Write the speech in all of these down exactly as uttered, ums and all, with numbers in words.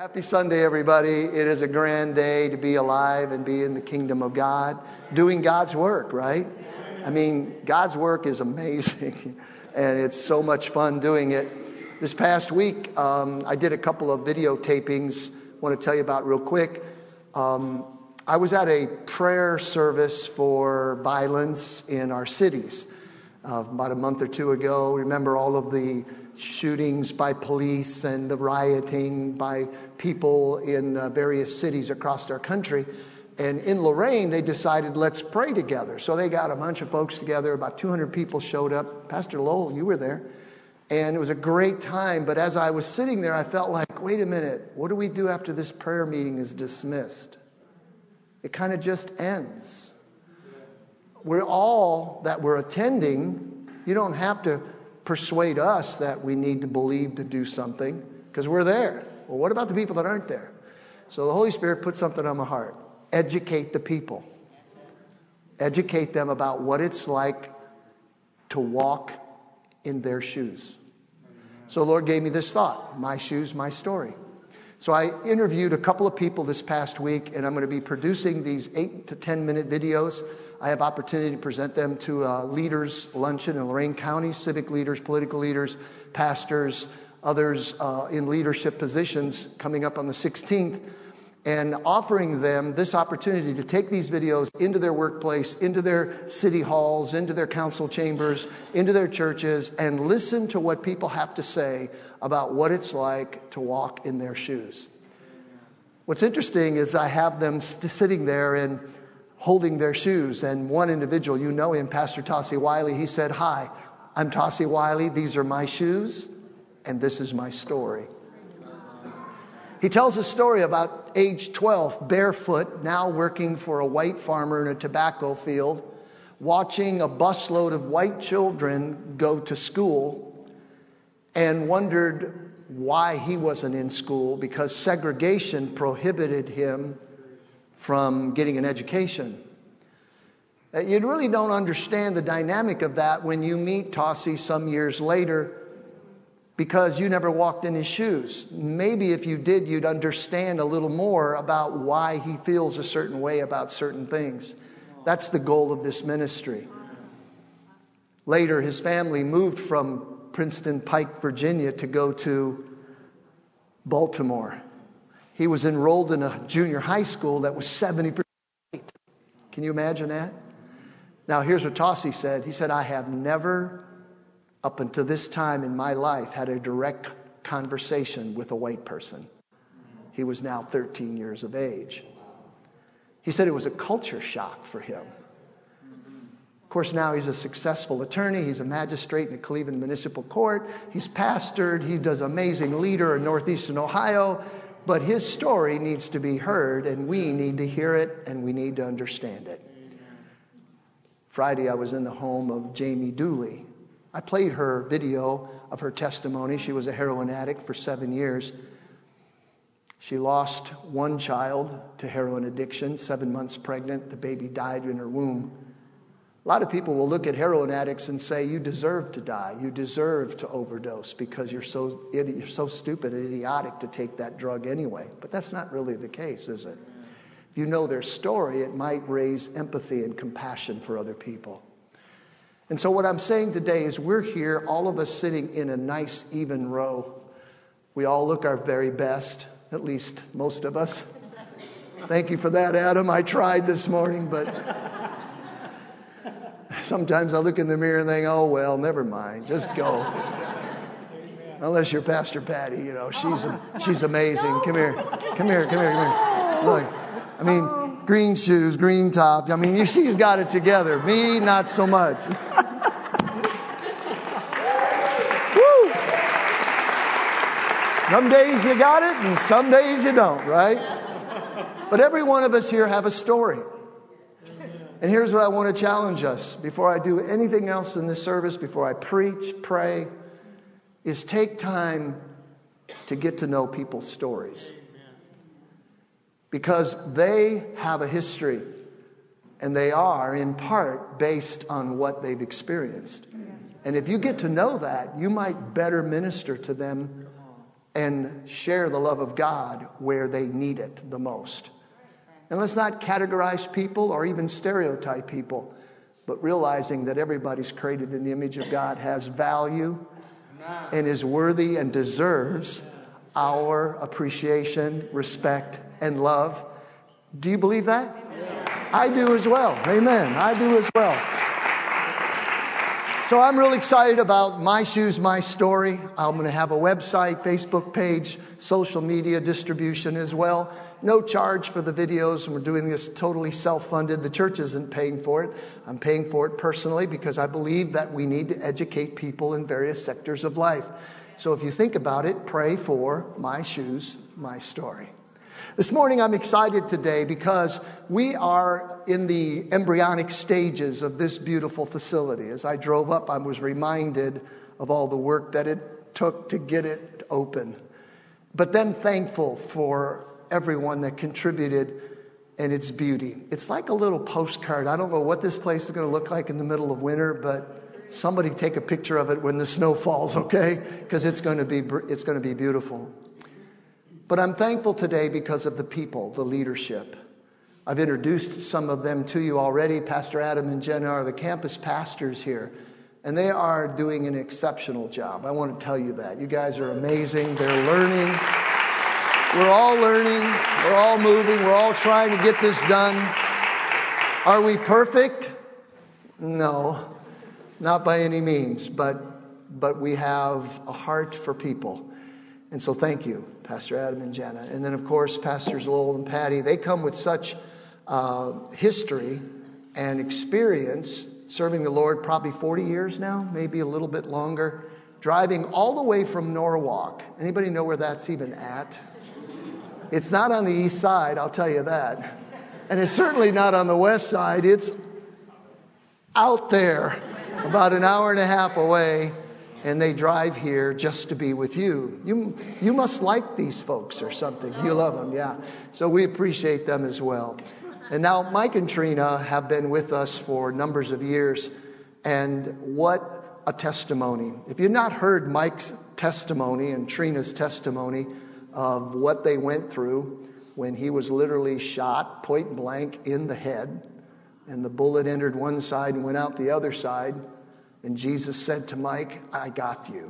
Happy Sunday, everybody. It is a grand day to be alive and be in the kingdom of God, doing God's work, right? I mean, God's work is amazing, and it's so much fun doing it. This past week, um, I did a couple of video tapings I want to tell you about real quick. Um, I was at a prayer service for violence in our cities uh, about a month or two ago. Remember all of the shootings by police and the rioting by people in uh, various cities across our country. And in Lorain, they decided, let's pray together. So they got a bunch of folks together. About two hundred people showed up. Pastor Lowell, you were there. And it was a great time. But as I was sitting there, I felt like, wait a minute, what do we do after this prayer meeting is dismissed? It kind of just ends. We're all that we're attending. You don't have to persuade us that we need to believe to do something because we're there. Well, what about the people that aren't there? So the Holy Spirit put something on my heart. Educate the people. Educate them about what it's like to walk in their shoes. So the Lord gave me this thought, my shoes, my story. So I interviewed a couple of people this past week, and I'm going to be producing these eight to ten minute videos. I have opportunity to present them to a leaders luncheon in Lorain County, civic leaders, political leaders, pastors, others uh, in leadership positions coming up on the sixteenth, and offering them this opportunity to take these videos into their workplace, into their city halls, into their council chambers, into their churches, and listen to what people have to say about what it's like to walk in their shoes. What's interesting is I have them st- sitting there and holding their shoes. And one individual, you know him, Pastor Tossie Wiley, he said, "Hi, I'm Tossie Wiley. These are my shoes, and this is my story." He tells a story about age twelve, barefoot, now working for a white farmer in a tobacco field, watching a busload of white children go to school, and wondered why he wasn't in school, because segregation prohibited him from getting an education. You really don't understand the dynamic of that when you meet Tossie some years later, because you never walked in his shoes. Maybe if you did, you'd understand a little more about why he feels a certain way about certain things. That's the goal of this ministry. Later, his family moved from Princeton Pike, Virginia, to go to Baltimore. He was enrolled in a junior high school that was seventy percent white. Can you imagine that? Now, here's what Tossie said. He said, "I have never, up until this time in my life, had a direct conversation with a white person." He was now thirteen years of age. He said it was a culture shock for him. Of course, now he's a successful attorney. He's a magistrate in the Cleveland Municipal Court. He's pastored. He does amazing leader in Northeastern Ohio. But his story needs to be heard, and we need to hear it, and we need to understand it. Friday, I was in the home of Jamie Dooley. I played her video of her testimony. She was a heroin addict for seven years. She lost one child to heroin addiction, seven months pregnant. The baby died in her womb. A lot of people will look at heroin addicts and say, you deserve to die. You deserve to overdose because you're so you're so stupid and idiotic to take that drug anyway. But that's not really the case, is it? If you know their story, it might raise empathy and compassion for other people. And so what I'm saying today is we're here, all of us sitting in a nice, even row. We all look our very best, at least most of us. Thank you for that, Adam. I tried this morning, but sometimes I look in the mirror and think, oh, well, never mind. Just go. Unless you're Pastor Patty, you know, she's she's amazing. Come here. Come here, come here, come here. Look, I mean, green shoes, green top. I mean, she's got it together. Me, not so much. Woo! Some days you got it and some days you don't, right? But every one of us here have a story. And here's what I want to challenge us before I do anything else in this service, before I preach, pray, is take time to get to know people's stories. Because they have a history, and they are, in part, based on what they've experienced. And if you get to know that, you might better minister to them and share the love of God where they need it the most. And let's not categorize people or even stereotype people, but realizing that everybody's created in the image of God, has value, and is worthy and deserves our appreciation, respect, and love. Do you believe that? I do as well. Amen. I do as well. So I'm really excited about My Shoes, My Story. I'm going to have a website, Facebook page, social media distribution as well. No charge for the videos, and we're doing this totally self-funded. The church isn't paying for it. I'm paying for it personally because I believe that we need to educate people in various sectors of life. So if you think about it, pray for My Shoes, My Story. This morning I'm excited today because we are in the embryonic stages of this beautiful facility. As I drove up, I was reminded of all the work that it took to get it open. But then thankful for everyone that contributed and its beauty. It's like a little postcard. I don't know what this place is going to look like in the middle of winter, but somebody take a picture of it when the snow falls, okay? Because it's going to be it's going to be beautiful. But I'm thankful today because of the people, the leadership. I've introduced some of them to you already. Pastor Adam and Jenna are the campus pastors here, and they are doing an exceptional job. I want to tell you that. You guys are amazing. They're learning. We're all learning. We're all moving. We're all trying to get this done. Are we perfect? No, not by any means, but, but we have a heart for people. And so thank you, Pastor Adam and Jenna. And then, of course, Pastors Lowell and Patty. They come with such uh, history and experience serving the Lord, probably forty years now, maybe a little bit longer, driving all the way from Norwalk. Anybody know where that's even at? It's not on the east side, I'll tell you that. And it's certainly not on the west side. It's out there, about an hour and a half away. And they drive here just to be with you. You you must like these folks or something. You love them, yeah. So we appreciate them as well. And now Mike and Trina have been with us for numbers of years. And what a testimony. If you've not heard Mike's testimony and Trina's testimony of what they went through when he was literally shot point blank in the head, and the bullet entered one side and went out the other side, and Jesus said to Mike, I got you.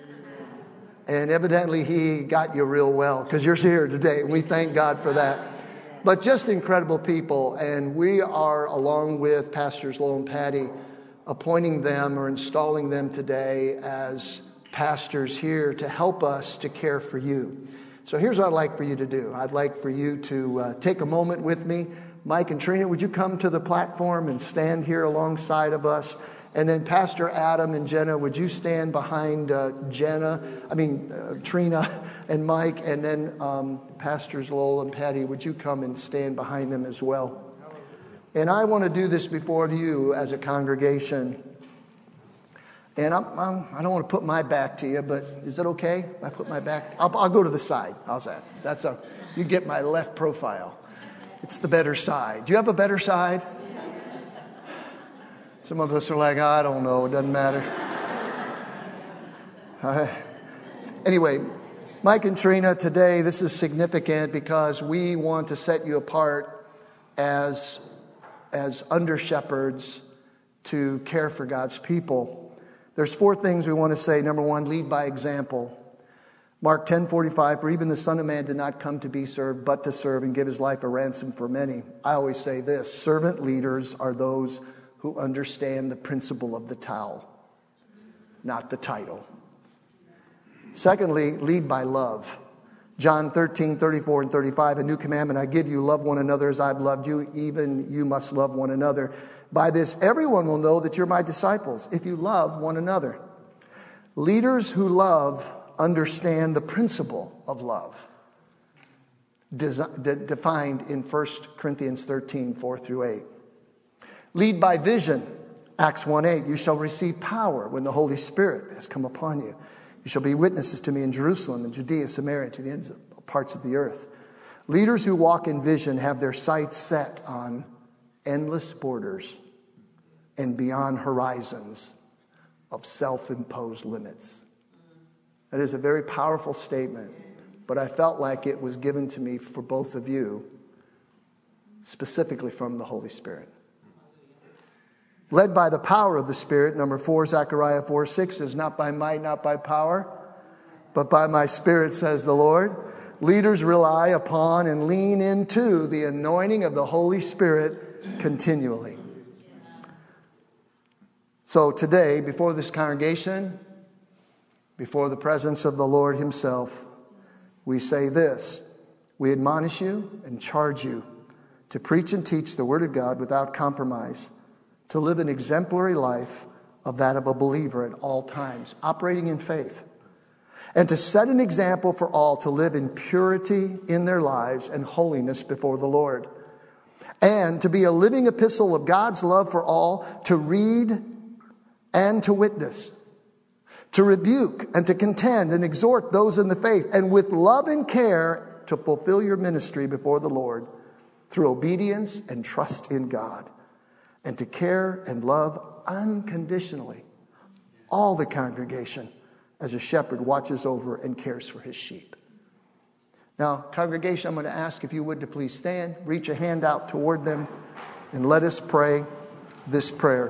And evidently he got you real well because you're here today. And we thank God for that. But just incredible people. And we are, along with Pastors Lowell and Patty, appointing them or installing them today as pastors here to help us to care for you. So here's what I'd like for you to do. I'd like for you to uh, take a moment with me. Mike and Trina, would you come to the platform and stand here alongside of us? And then Pastor Adam and Jenna, would you stand behind uh, Jenna, I mean, uh, Trina and Mike, and then um, Pastors Lowell and Patty, would you come and stand behind them as well? And I want to do this before you as a congregation. And I'm, I'm, I don't want to put my back to you, but is it okay if I put my back? I'll, I'll go to the side. How's that? That's a, you get my left profile. It's the better side. Do you have a better side? Some of us are like, I don't know, it doesn't matter. Uh, anyway, Mike and Trina, today this is significant because we want to set you apart as, as under-shepherds to care for God's people. There's four things we want to say. Number one, lead by example. Mark ten forty-five, for even the Son of Man did not come to be served, but to serve and give his life a ransom for many. I always say this, servant leaders are those who understand the principle of the towel, not the title. Secondly, lead by love. John thirteen, thirty-four and thirty-five, a new commandment I give you, love one another as I've loved you, even you must love one another. By this, everyone will know that you're my disciples, if you love one another. Leaders who love understand the principle of love, desi- de- defined in First Corinthians thirteen, four through eight. Lead by vision. Acts one eight, you shall receive power when the Holy Spirit has come upon you. You shall be witnesses to me in Jerusalem and Judea, Samaria, to the ends of parts of the earth. Leaders who walk in vision have their sights set on endless borders and beyond horizons of self-imposed limits. That is a very powerful statement. But I felt like it was given to me for both of you, specifically from the Holy Spirit. Led by the power of the Spirit, number four, Zechariah four six is not by might, not by power, but by my Spirit, says the Lord. Leaders rely upon and lean into the anointing of the Holy Spirit continually. So today, before this congregation, before the presence of the Lord himself, we say this: we admonish you and charge you to preach and teach the Word of God without compromise, to live an exemplary life of that of a believer at all times, operating in faith, and to set an example for all to live in purity in their lives and holiness before the Lord, and to be a living epistle of God's love for all, to read and to witness, to rebuke and to contend and exhort those in the faith, and with love and care to fulfill your ministry before the Lord through obedience and trust in God, and to care and love unconditionally all the congregation as a shepherd watches over and cares for his sheep. Now, congregation, I'm going to ask if you would to please stand, reach a hand out toward them, and let us pray this prayer.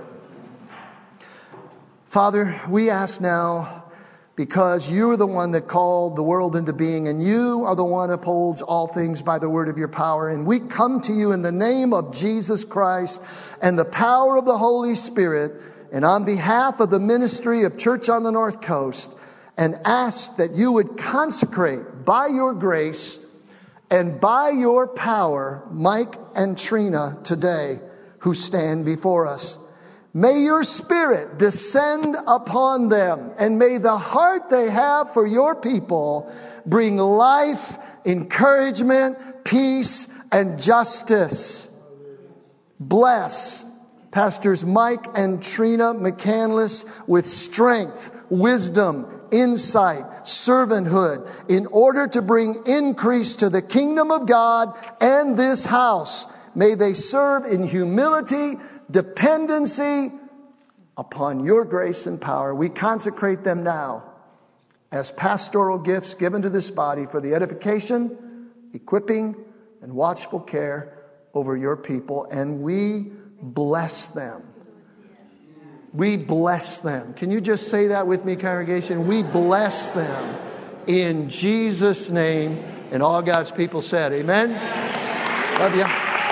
Father, we ask now, because you are the one that called the world into being, and you are the one that upholds all things by the word of your power. And we come to you in the name of Jesus Christ and the power of the Holy Spirit, and on behalf of the ministry of Church on the North Coast, and ask that you would consecrate by your grace and by your power Mike and Trina today, who stand before us. May your Spirit descend upon them, and may the heart they have for your people bring life, encouragement, peace, and justice. Bless Pastors Mike and Trina McCandless with strength, wisdom, insight, servanthood, in order to bring increase to the kingdom of God and this house. May they serve in humility, dependency upon your grace and power. We consecrate them now as pastoral gifts given to this body for the edification, equipping, and watchful care over your people. And we bless them. We bless them. Can you just say that with me, congregation? We bless them in Jesus' name. And all God's people said, amen. Love you.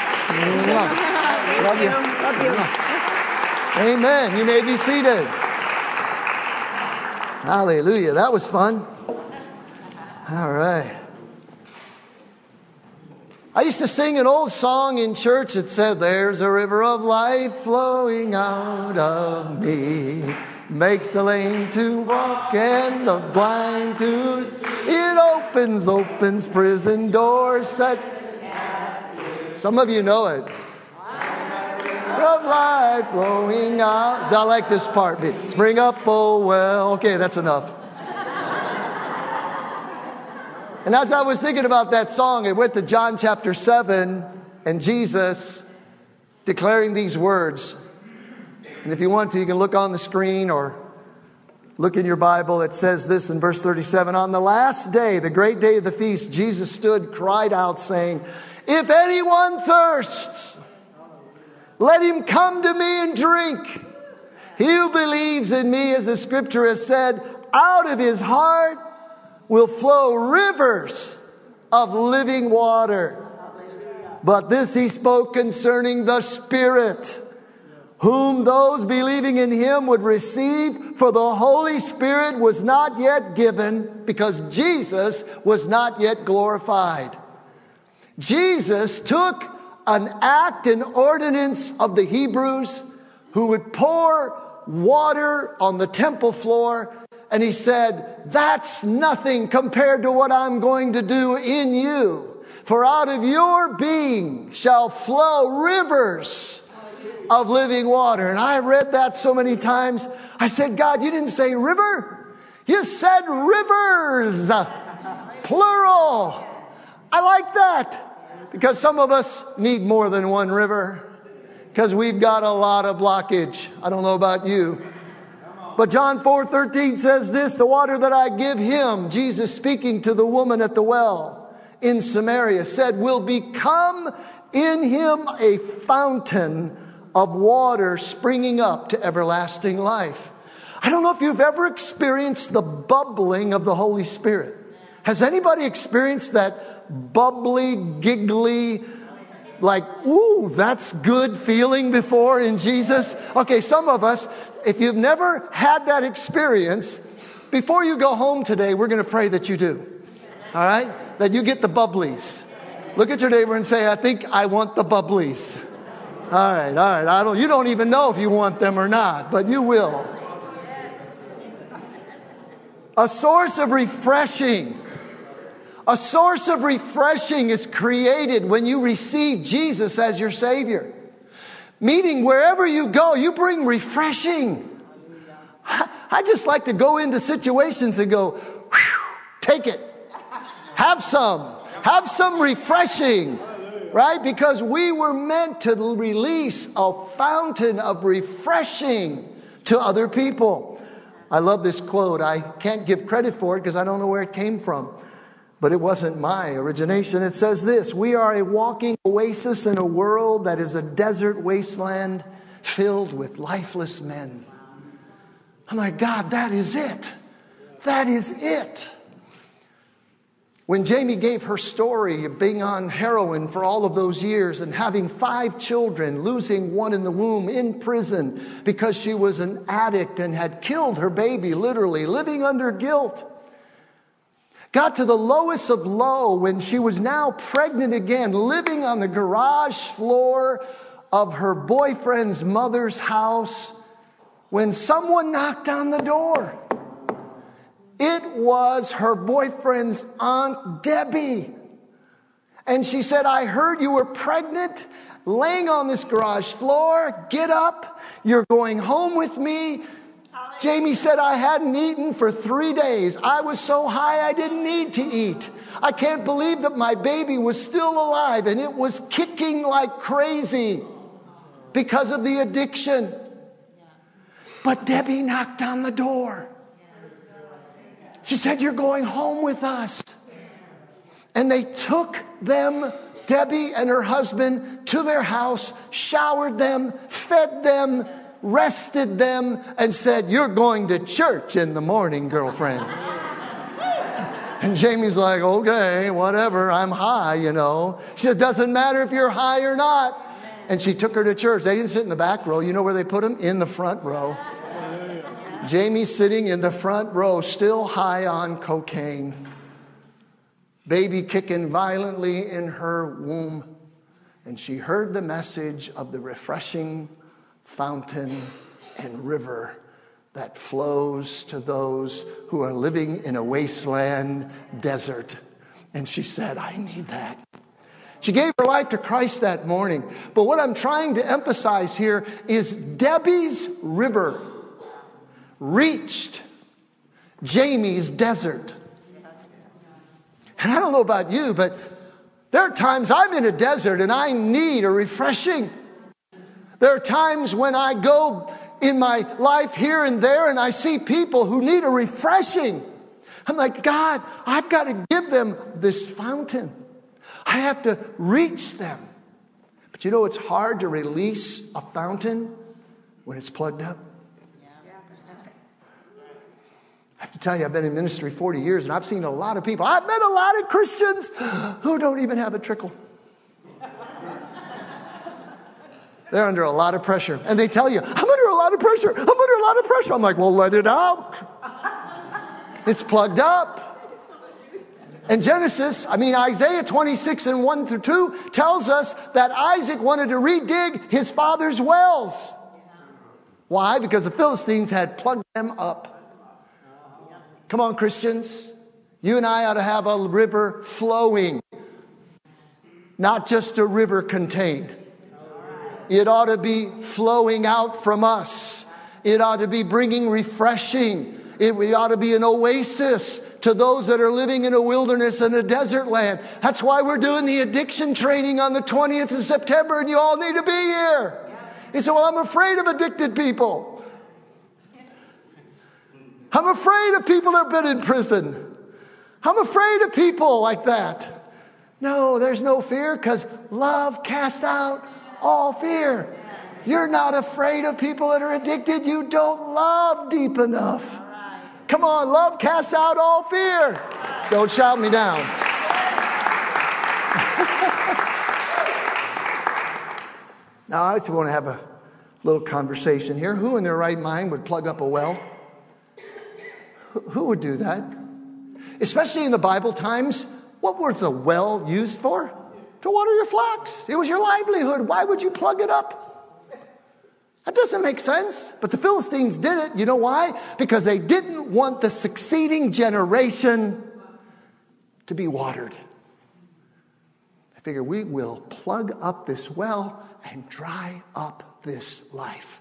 Love you. Love you. Amen. You may be seated. Hallelujah. That was fun. All right. I used to sing an old song in church that said, there's a river of life flowing out of me, makes the lame to walk and the blind to see. It opens, opens prison doors. Set. Some of you know it. Of life flowing out. I like this part. Spring up, oh well. Okay, that's enough. And as I was thinking about that song, I went to John chapter seven and Jesus declaring these words. And if you want to, you can look on the screen or look in your Bible. It says this in verse thirty-seven. On the last day, the great day of the feast, Jesus stood, cried out, saying, if anyone thirsts, let him come to me and drink. He who believes in me, as the scripture has said, out of his heart will flow rivers of living water. But this he spoke concerning the Spirit, whom those believing in him would receive, for the Holy Spirit was not yet given, because Jesus was not yet glorified. Jesus took an act and ordinance of the Hebrews, who would pour water on the temple floor, and he said, that's nothing compared to what I'm going to do in you. For out of your being shall flow rivers of living water. And I read that so many times. I said, God, you didn't say river. You said rivers. Plural. I like that. Because some of us need more than one river. Because we've got a lot of blockage. I don't know about you. But John four thirteen says this, the water that I give him, Jesus speaking to the woman at the well in Samaria, said, will become in him a fountain of water springing up to everlasting life. I don't know if you've ever experienced the bubbling of the Holy Spirit. Has anybody experienced that bubbly, giggly, like, ooh, that's good feeling before in Jesus? Okay, some of us, if you've never had that experience, before you go home today, we're going to pray that you do. All right? That you get the bubblies. Look at your neighbor and say, I think I want the bubblies. All right, all right. I don't, you don't even know if you want them or not, but you will. A source of refreshing. A source of refreshing is created when you receive Jesus as your Savior. Meaning wherever you go, you bring refreshing. I just like to go into situations and go, take it. Have some. Have some refreshing. Right? Because we were meant to release a fountain of refreshing to other people. I love this quote. I can't give credit for it because I don't know where it came from. But it wasn't my origination. It says this, we are a walking oasis in a world that is a desert wasteland filled with lifeless men. I'm like, God, that is it. That is it. When Jamie gave her story of being on heroin for all of those years and having five children, losing one in the womb, in prison because she was an addict and had killed her baby, literally, living under guilt. Got to the lowest of low when she was now pregnant again, living on the garage floor of her boyfriend's mother's house when someone knocked on the door. It was her boyfriend's Aunt Debbie. And she said, I heard you were pregnant, laying on this garage floor. Get up. You're going home with me. Jamie said, I hadn't eaten for three days. I was so high I didn't need to eat. I can't believe that my baby was still alive and it was kicking like crazy because of the addiction. But Debbie knocked on the door. She said, you're going home with us. And they took them, Debbie and her husband, to their house, showered them, fed them, rested them, and said, you're going to church in the morning, girlfriend. And Jamie's like, okay, whatever, I'm high, you know. She said, doesn't matter if you're high or not. And she took her to church. They didn't sit in the back row. You know where they put them? In the front row. Jamie sitting in the front row, still high on cocaine. Baby kicking violently in her womb. And she heard the message of the refreshing fountain and river that flows to those who are living in a wasteland desert. And she said, I need that. She gave her life to Christ that morning. But what I'm trying to emphasize here is Debbie's river reached Jamie's desert. And I don't know about you, but there are times I'm in a desert and I need a refreshing. There are times when I go in my life here and there and I see people who need a refreshing. I'm like, God, I've got to give them this fountain. I have to reach them. But you know, it's hard to release a fountain when it's plugged up. I have to tell you, I've been in ministry forty years and I've seen a lot of people. I've met a lot of Christians who don't even have a trickle. They're under a lot of pressure. And they tell you, I'm under a lot of pressure. I'm under a lot of pressure. I'm like, well, let it out. It's plugged up. And Genesis, I mean, Isaiah twenty-six and one through two tells us that Isaac wanted to redig his father's wells. Why? Because the Philistines had plugged them up. Come on, Christians. You and I ought to have a river flowing, not just a river contained. It ought to be flowing out from us. It ought to be bringing refreshing. It ought to be an oasis to those that are living in a wilderness and a desert land. That's why we're doing the addiction training on the twentieth of September, and you all need to be here. He said, well, I'm afraid of addicted people. I'm afraid of people that have been in prison. I'm afraid of people like that. No, there's no fear because love casts out all fear. You're not afraid of people that are addicted. You don't love deep enough. Come on, love casts out all fear. Don't shout me down. Now, I just want to have a little conversation here. Who in their right mind would plug up a well? Who would do that? Especially in the Bible times, what was the well used for? To water your flocks. It was your livelihood. Why would you plug it up? That doesn't make sense. But the Philistines did it. You know why? Because they didn't want the succeeding generation to be watered. I figure we will plug up this well and dry up this life.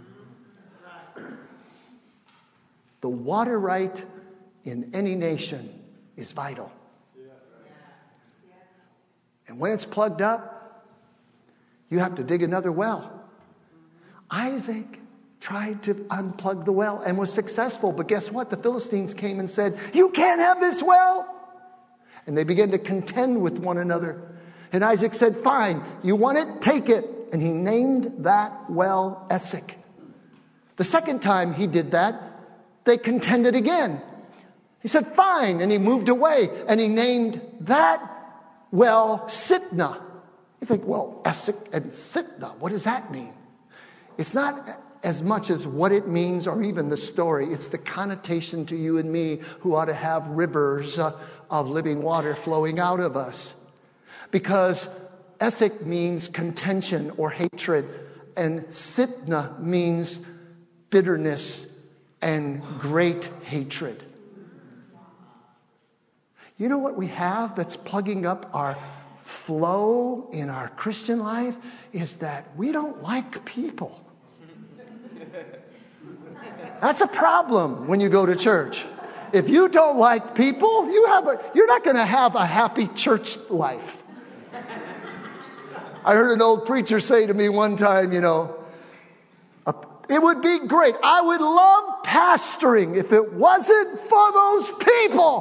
The water right in any nation is vital. And when it's plugged up, you have to dig another well. Isaac tried to unplug the well and was successful. But guess what? The Philistines came and said, you can't have this well. And they began to contend with one another. And Isaac said, fine, you want it? Take it. And he named that well Esek. The second time he did that, they contended again. He said, fine. And he moved away and he named that well Sitnah. You think, well, Esek and Sitnah, what does that mean? It's not as much as what it means or even the story. It's the connotation to you and me who ought to have rivers uh, of living water flowing out of us. Because Esek means contention or hatred, and Sitnah means bitterness and great hatred. You know what we have that's plugging up our flow in our Christian life is that we don't like people. That's a problem when you go to church. If you don't like people, you have a, you're not going to have a happy church life. I heard an old preacher say to me one time, you know, it would be great. I would love pastoring if it wasn't for those people.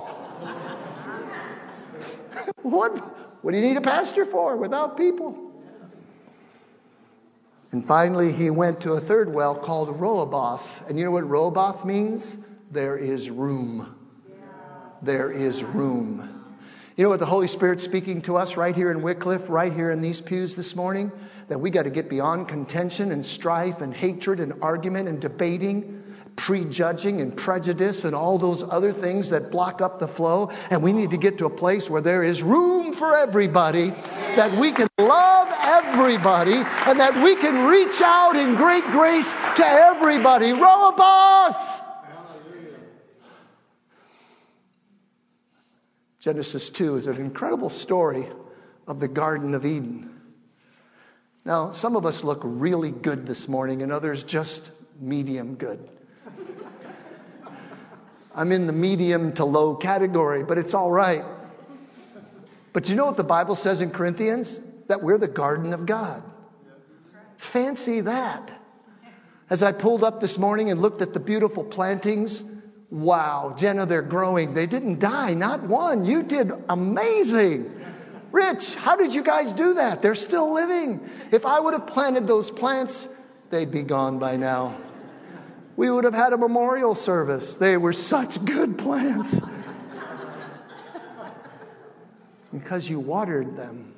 What, what do you need a pastor for without people? And finally, he went to a third well called Rehoboth. And you know what Rehoboth means? There is room. There is room. You know what the Holy Spirit's speaking to us right here in Wycliffe, right here in these pews this morning? That we got to get beyond contention and strife and hatred and argument and debating, prejudging and prejudice and all those other things that block up the flow. And we need to get to a place where there is room for everybody, that we can love everybody, and that we can reach out in great grace to everybody. Rehoboth! Genesis two is an incredible story of the Garden of Eden. Now, some of us look really good this morning and others just medium good. I'm in the medium to low category, but it's all right. But you know what the Bible says in Corinthians? That we're the garden of God. Fancy that. As I pulled up this morning and looked at the beautiful plantings, wow, Jenna, they're growing. They didn't die, not one. You did amazing. Rich, how did you guys do that? They're still living. If I would have planted those plants, they'd be gone by now. We would have had a memorial service. They were such good plants. Because you watered them.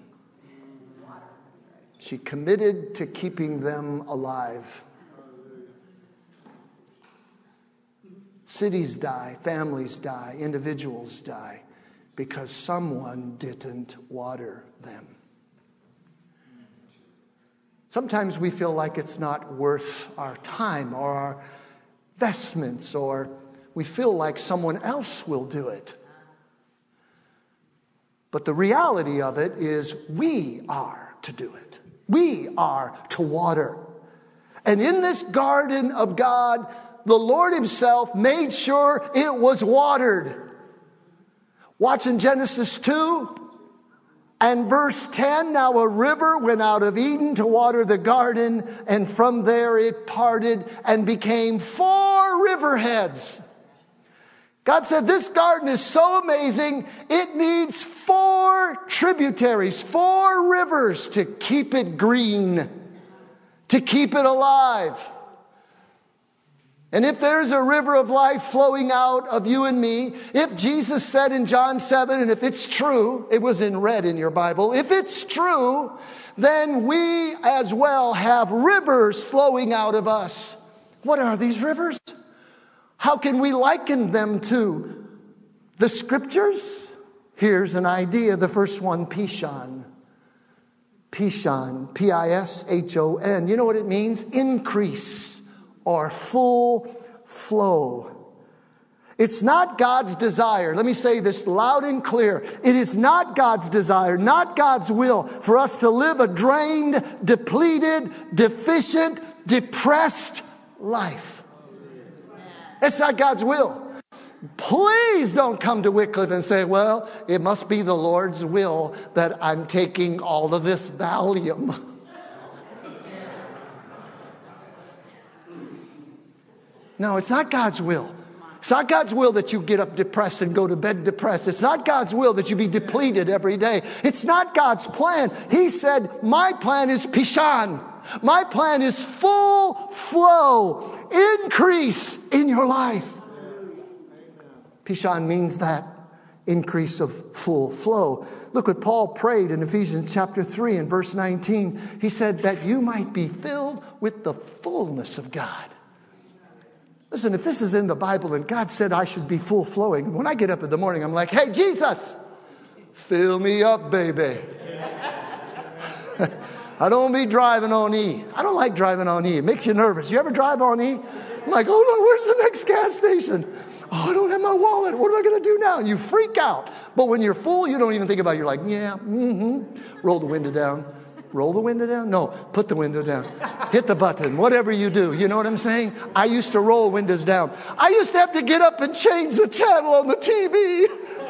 She committed to keeping them alive. Cities die, families die, individuals die because someone didn't water them. Sometimes we feel like it's not worth our time or our investments, or we feel like someone else will do it. But the reality of it is we are to do it. We are to water. And in this garden of God, the Lord himself made sure it was watered. Watch in Genesis two and verse ten. Now a river went out of Eden to water the garden, and from there it parted and became four riverheads. God said, this garden is so amazing, it needs four tributaries, four rivers to keep it green, to keep it alive. And if there's a river of life flowing out of you and me, if Jesus said in John seven, and if it's true, it was in red in your Bible, if it's true, then we as well have rivers flowing out of us. What are these rivers? How can we liken them to the scriptures? Here's an idea. The first one, Pishon. Pishon, P I S H O N. You know what it means? Increase or full flow. It's not God's desire. Let me say this loud and clear. It is not God's desire, not God's will for us to live a drained, depleted, deficient, depressed life. It's not God's will. Please don't come to Wycliffe and say, well, it must be the Lord's will that I'm taking all of this Valium. No, it's not God's will. It's not God's will that you get up depressed and go to bed depressed. It's not God's will that you be depleted every day. It's not God's plan. He said, my plan is Pishon. My plan is full flow, increase in your life. Pishon means that increase of full flow. Look what Paul prayed in Ephesians chapter three and verse nineteen. He said that you might be filled with the fullness of God. Listen, if this is in the Bible and God said I should be full flowing, when I get up in the morning, I'm like, hey, Jesus, fill me up, baby. I don't be driving on E. I don't like driving on E. It makes you nervous. You ever drive on E? I'm like, oh no, where's the next gas station? Oh, I don't have my wallet. What am I going to do now? And you freak out. But when you're full, you don't even think about it. You're like, yeah, mm-hmm. Roll the window down. Roll the window down? No, put the window down. Hit the button. Whatever you do. You know what I'm saying? I used to roll windows down. I used to have to get up and change the channel on the T V.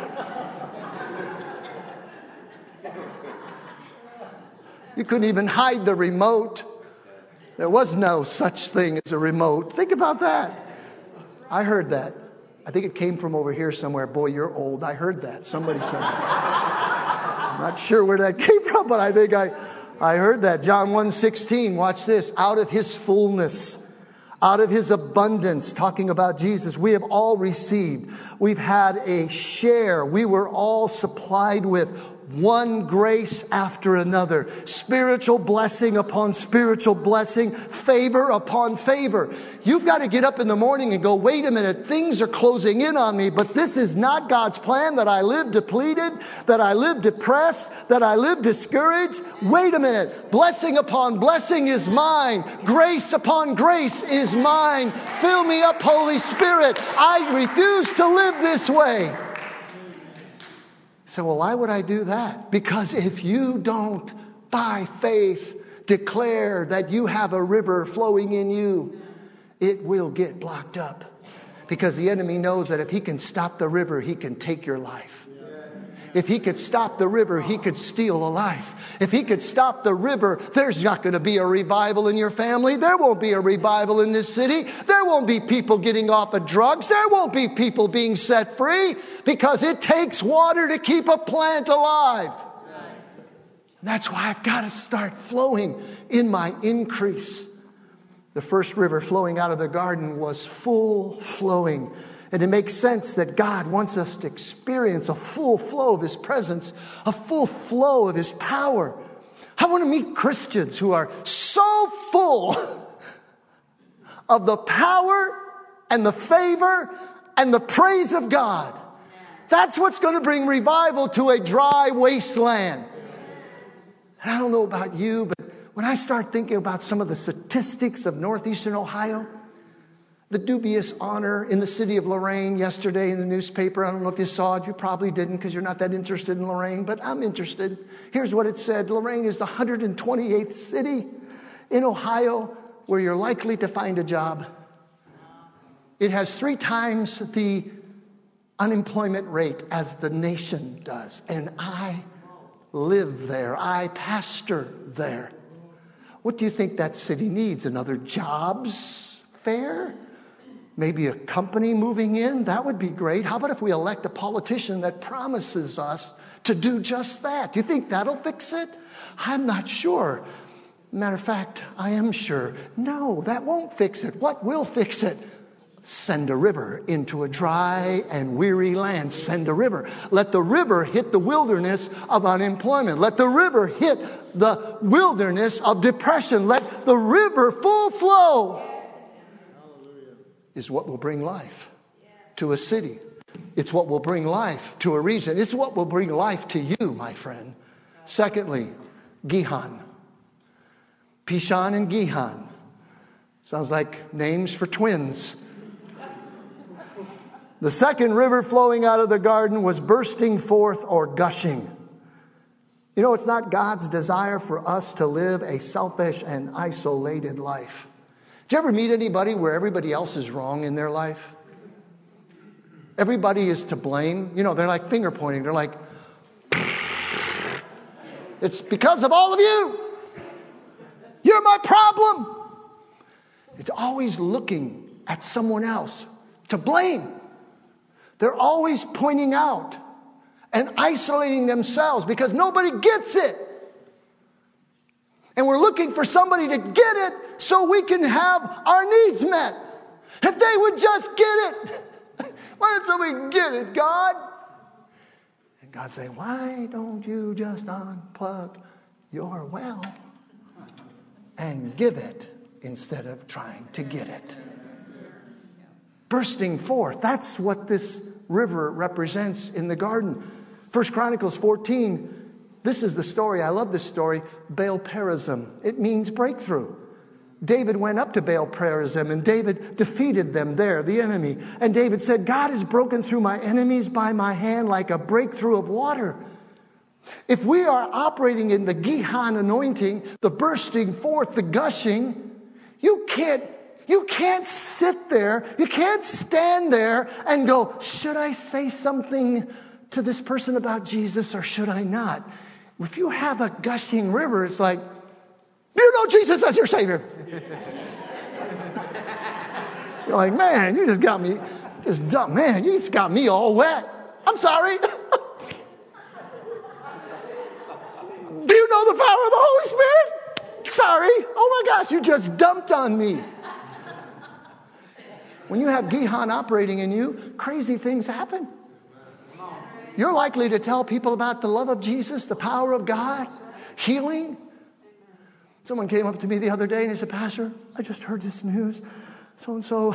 You couldn't even hide the remote. There was no such thing as a remote. Think about that. I heard that. I think it came from over here somewhere. Boy, you're old. I heard that. Somebody said that. I'm not sure where that came from, but I think I, I heard that. John one sixteen, watch this. Out of his fullness, out of his abundance, talking about Jesus, we have all received. We've had a share. We were all supplied with one grace after another. Spiritual blessing upon spiritual blessing. Favor upon favor. You've got to get up in the morning and go, wait a minute, things are closing in on me, but this is not God's plan that I live depleted, that I live depressed, that I live discouraged. Wait a minute. Blessing upon blessing is mine. Grace upon grace is mine. Fill me up, Holy Spirit. I refuse to live this way. So, well, why would I do that? Because if you don't, by faith, declare that you have a river flowing in you, it will get blocked up. Because the enemy knows that if he can stop the river, he can take your life. If he could stop the river, he could steal a life. If he could stop the river, there's not going to be a revival in your family. There won't be a revival in this city. There won't be people getting off of drugs. There won't be people being set free, because it takes water to keep a plant alive. And that's why I've got to start flowing in my increase. The first river flowing out of the garden was full flowing. And it makes sense that God wants us to experience a full flow of his presence, a full flow of his power. I want to meet Christians who are so full of the power and the favor and the praise of God. That's what's going to bring revival to a dry wasteland. And I don't know about you, but when I start thinking about some of the statistics of northeastern Ohio, the dubious honor in the city of Lorain yesterday in the newspaper. I don't know if you saw it. You probably didn't, because you're not that interested in Lorain, but I'm interested. Here's what it said. Lorain is the one hundred twenty-eighth city in Ohio where you're likely to find a job. It has three times the unemployment rate as the nation does. And I live there. I pastor there. What do you think that city needs? Another jobs fair? maybe a company moving in. That would be great. How about if we elect a politician that promises us to do just that? Do you think that'll fix it? I'm not sure. Matter of fact, I am sure. No, that won't fix it. What will fix it? Send a river into a dry and weary land. Send a river. Let the river hit the wilderness of unemployment. Let the river hit the wilderness of depression. Let the river full flow is what will bring life to a city. It's what will bring life to a region. It's what will bring life to you, my friend. Secondly, Gihon. Pishon and Gihon. Sounds like names for twins. The second river flowing out of the garden was bursting forth or gushing. You know, it's not God's desire for us to live a selfish and isolated life. Did you ever meet anybody where everybody else is wrong in their life? Everybody is to blame. You know, they're like finger pointing. They're like, it's because of all of you. You're my problem. It's always looking at someone else to blame. They're always pointing out and isolating themselves because nobody gets it. And we're looking for somebody to get it so we can have our needs met. If they would just get it. Why did somebody get it, God? And God's saying, why don't you just unplug your well and give it instead of trying to get it? Bursting forth. That's what this river represents in the garden. First Chronicles fourteen. This is the story. I love this story. Baal Perazim. It means breakthrough. David went up to Baal Perazim and David defeated them there, the enemy. And David said, God has broken through my enemies by my hand like a breakthrough of water. If we are operating in the Gihon anointing, the bursting forth, the gushing, you can't You can't sit there, you can't stand there and go, should I say something to this person about Jesus or should I not? If you have a gushing river, it's like, you know Jesus as your Savior. You're like, man, you just got me, just dumb, man, you just got me all wet. I'm sorry. Do you know the power of the Holy Spirit? Sorry. Oh my gosh, you just dumped on me. When you have Gihon operating in you, crazy things happen. You're likely to tell people about the love of Jesus, the power of God, healing. Someone came up to me the other day and he said, Pastor, I just heard this news. So-and-so,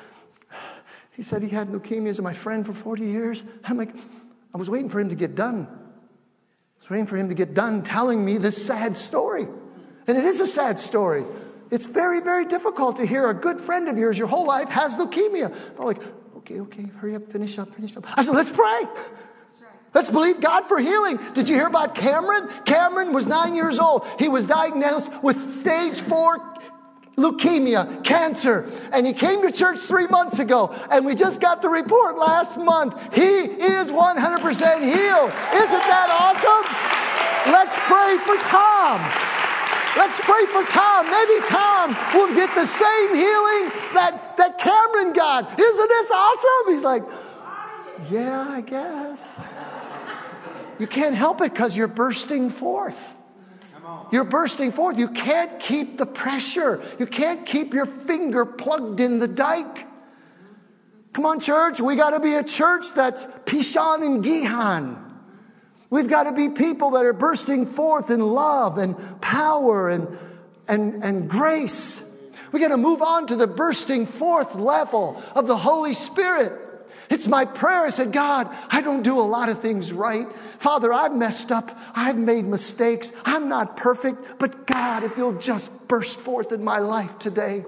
he said he had leukemia as my friend for forty years. I'm like, I was waiting for him to get done. I was waiting for him to get done telling me this sad story. And it is a sad story. It's very, very difficult to hear a good friend of yours your whole life has leukemia. I'm like, okay, okay, hurry up, finish up, finish up. I said, let's pray. Let's believe God for healing. Did you hear about Cameron? Cameron was nine years old. He was diagnosed with stage four leukemia, cancer. And he came to church three months ago. And we just got the report last month. He is one hundred percent healed. Isn't that awesome? Let's pray for Tom. Let's pray for Tom. Maybe Tom will get the same healing that, that Cameron got. Isn't this awesome? He's like, yeah, I guess. You can't help it because you're bursting forth. You're bursting forth. You can't keep the pressure. You can't keep your finger plugged in the dike. Come on, church. We got to be a church that's Pishon and Gihon. We've got to be people that are bursting forth in love and power and, and, and grace. We've got to move on to the bursting forth level of the Holy Spirit. It's my prayer. I said, God, I don't do a lot of things right. Father, I've messed up. I've made mistakes. I'm not perfect. But God, if you'll just burst forth in my life today.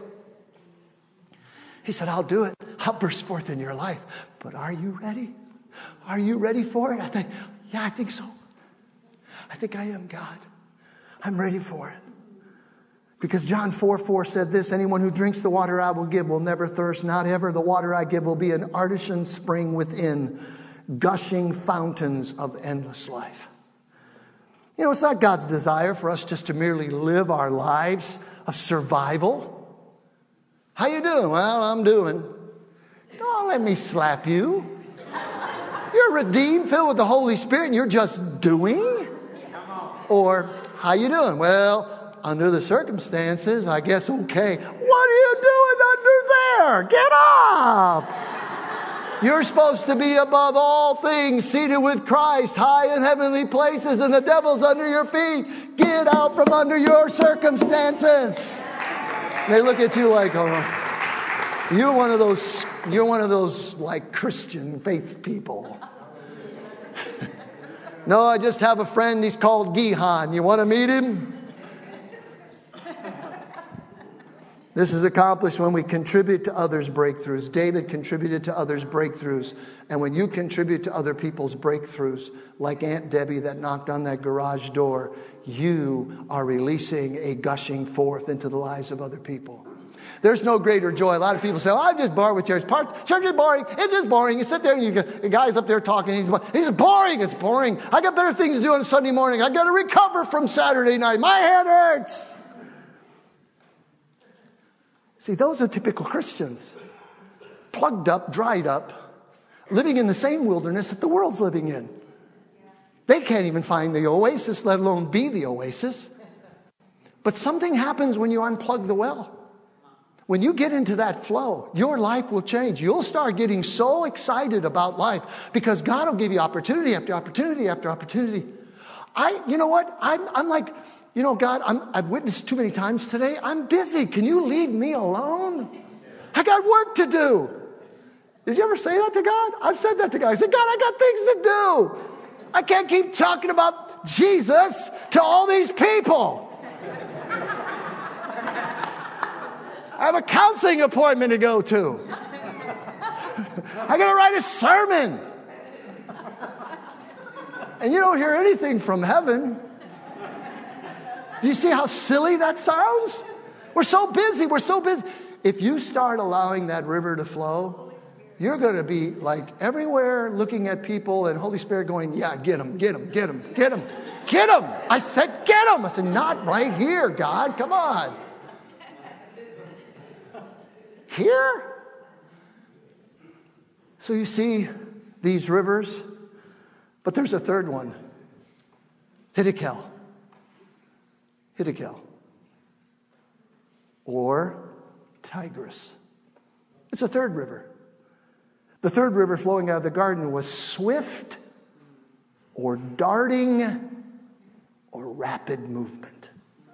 He said, I'll do it. I'll burst forth in your life. But are you ready? Are you ready for it? I think, yeah, I think so. I think I am, God. I'm ready for it. Because John four four said this, anyone who drinks the water I will give will never thirst, not ever. The water I give will be an artesian spring within, gushing fountains of endless life. You know, it's not God's desire for us just to merely live our lives of survival. How you doing? Well, I'm doing. let me slap you. You're redeemed, filled with the Holy Spirit, and you're just doing? Or, how you doing? Well, under the circumstances, I guess okay. What are you doing under there? Get up! You're supposed to be above all things, seated with Christ, high in heavenly places, and the devil's under your feet. Get out from under your circumstances. They look at you like, oh, you're one of those, you're one of those like Christian faith people. No, I just have a friend, he's called Gihan. You want to meet him? This is accomplished when we contribute to others' breakthroughs. David contributed to others' breakthroughs. And when you contribute to other people's breakthroughs, like Aunt Debbie that knocked on that garage door, you are releasing a gushing forth into the lives of other people. There's no greater joy. A lot of people say, oh, I'm just bored with church. Part, church is boring. It's just boring. You sit there and you get, the guy's up there talking. He's, he's boring. It's boring. I got better things to do on a Sunday morning. I got to recover from Saturday night. My head hurts. See, those are typical Christians. Plugged up, dried up, living in the same wilderness that the world's living in. They can't even find the oasis, let alone be the oasis. But something happens when you unplug the well. When you get into that flow, your life will change. You'll start getting so excited about life because God will give you opportunity after opportunity after opportunity. I, you know what? I'm, I'm like, you know, God, I'm, I've witnessed too many times today. I'm busy. Can you leave me alone? I got work to do. Did you ever say that to God? I've said that to God. I said, God, I got things to do. I can't keep talking about Jesus to all these people. I have a counseling appointment to go to. I got to write a sermon. And you don't hear anything from heaven. Do you see how silly that sounds? We're so busy. We're so busy. If you start allowing that river to flow, you're going to be like everywhere looking at people and Holy Spirit going, yeah, get them, get them, get them, get them, get them. I said, get them. I said, not right here, God. Come on. Here? So you see these rivers, but there's a third one. Hiddekel. Hiddekel. Or Tigris. It's a third river. The third river flowing out of the garden was swift or darting or rapid movement.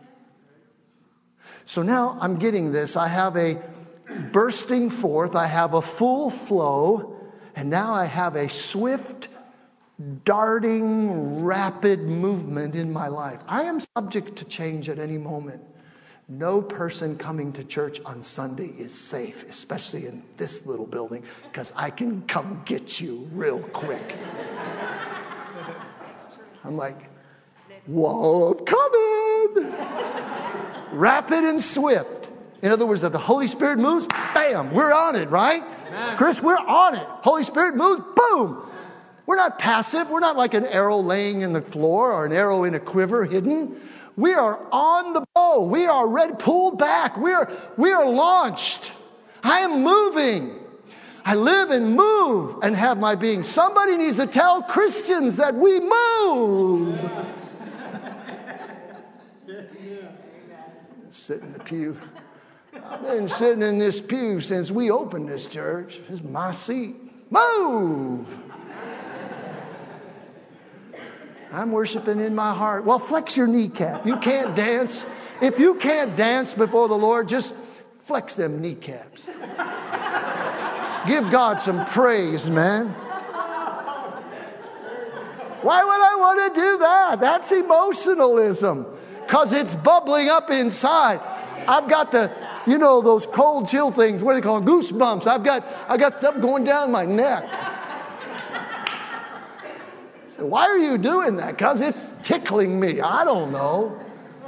So now I'm getting this. I have a bursting forth. I have a full flow. And now I have a swift, darting, rapid movement in my life. I am subject to change at any moment. No person coming to church on Sunday is safe, especially in this little building, because I can come get you real quick. I'm like, whoa, I'm coming. Rapid and swift. In other words, that the Holy Spirit moves, bam, we're on it, right? Amen. Chris, we're on it. Holy Spirit moves, boom. We're not passive. We're not like an arrow laying in the floor or an arrow in a quiver hidden. We are on the bow. We are red, pulled back. We are, we are launched. I am moving. I live and move and have my being. Somebody needs to tell Christians that we move. Sit in the pew. I've been sitting in this pew since we opened this church. This is my seat. Move. I'm worshiping in my heart. Well, flex your kneecap. You can't dance. If you can't dance before the Lord, just flex them kneecaps. Give God some praise, man. Why would I want to do that? That's emotionalism. Because it's bubbling up inside. I've got the, you know, those cold chill things. What do they call them? Goosebumps. I've got, I got them going down my neck. Why are you doing that? Because it's tickling me. I don't know.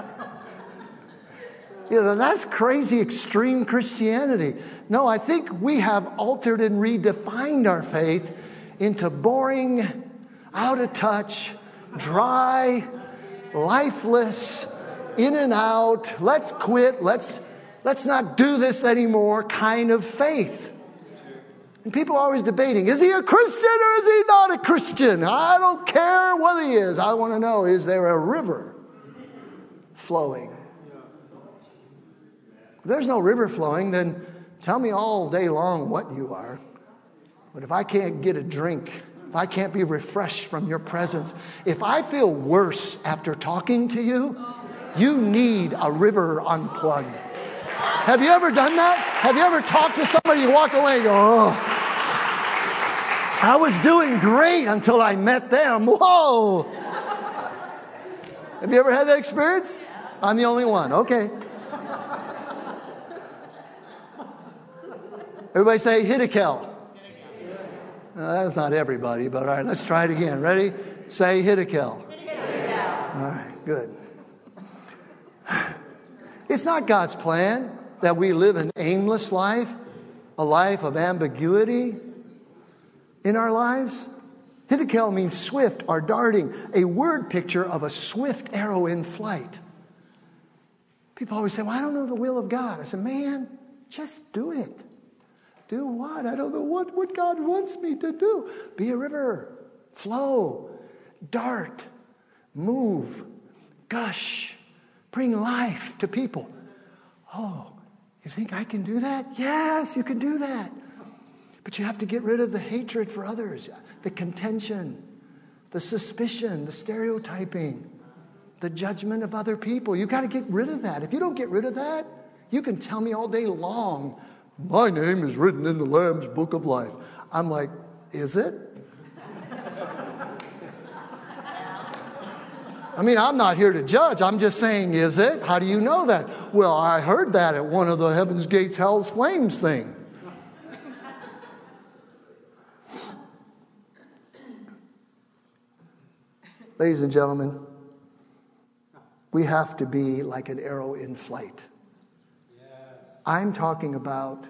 You know, that's crazy extreme Christianity. No, I think we have altered and redefined our faith into boring, out of touch, dry, lifeless, in and out, let's quit, let's, let's not do this anymore kind of faith. And people are always debating, is he a Christian or is he not a Christian? I don't care what he is. I want to know, is there a river flowing? If there's no river flowing, then tell me all day long what you are. But if I can't get a drink, if I can't be refreshed from your presence, if I feel worse after talking to you, you need a river unplugged. Have you ever done that? Have you ever talked to somebody, you walk away and go, oh, I was doing great until I met them. Whoa. Have you ever had that experience? I'm the only one. Okay. Everybody say Hiddekel. Uh, that's not everybody, but all right, let's try it again. Ready? Say Hiddekel. Hiddekel. All right, good. It's not God's plan that we live an aimless life, a life of ambiguity in our lives. Hiddekel means swift or darting, a word picture of a swift arrow in flight. People always say, well, I don't know the will of God. I said, man, just do it. Do what? I don't know what, what God wants me to do. Be a river, flow, dart, move, gush, bring life to people. Oh, you think I can do that? Yes, you can do that. But you have to get rid of the hatred for others, the contention, the suspicion, the stereotyping, the judgment of other people. You've got to get rid of that. If you don't get rid of that, you can tell me all day long, my name is written in the Lamb's Book of Life. I'm like, is it? I mean, I'm not here to judge. I'm just saying, is it? How do you know that? Well, I heard that at one of the Heaven's Gates, Hell's Flames thing. Ladies and gentlemen, we have to be like an arrow in flight. I'm talking about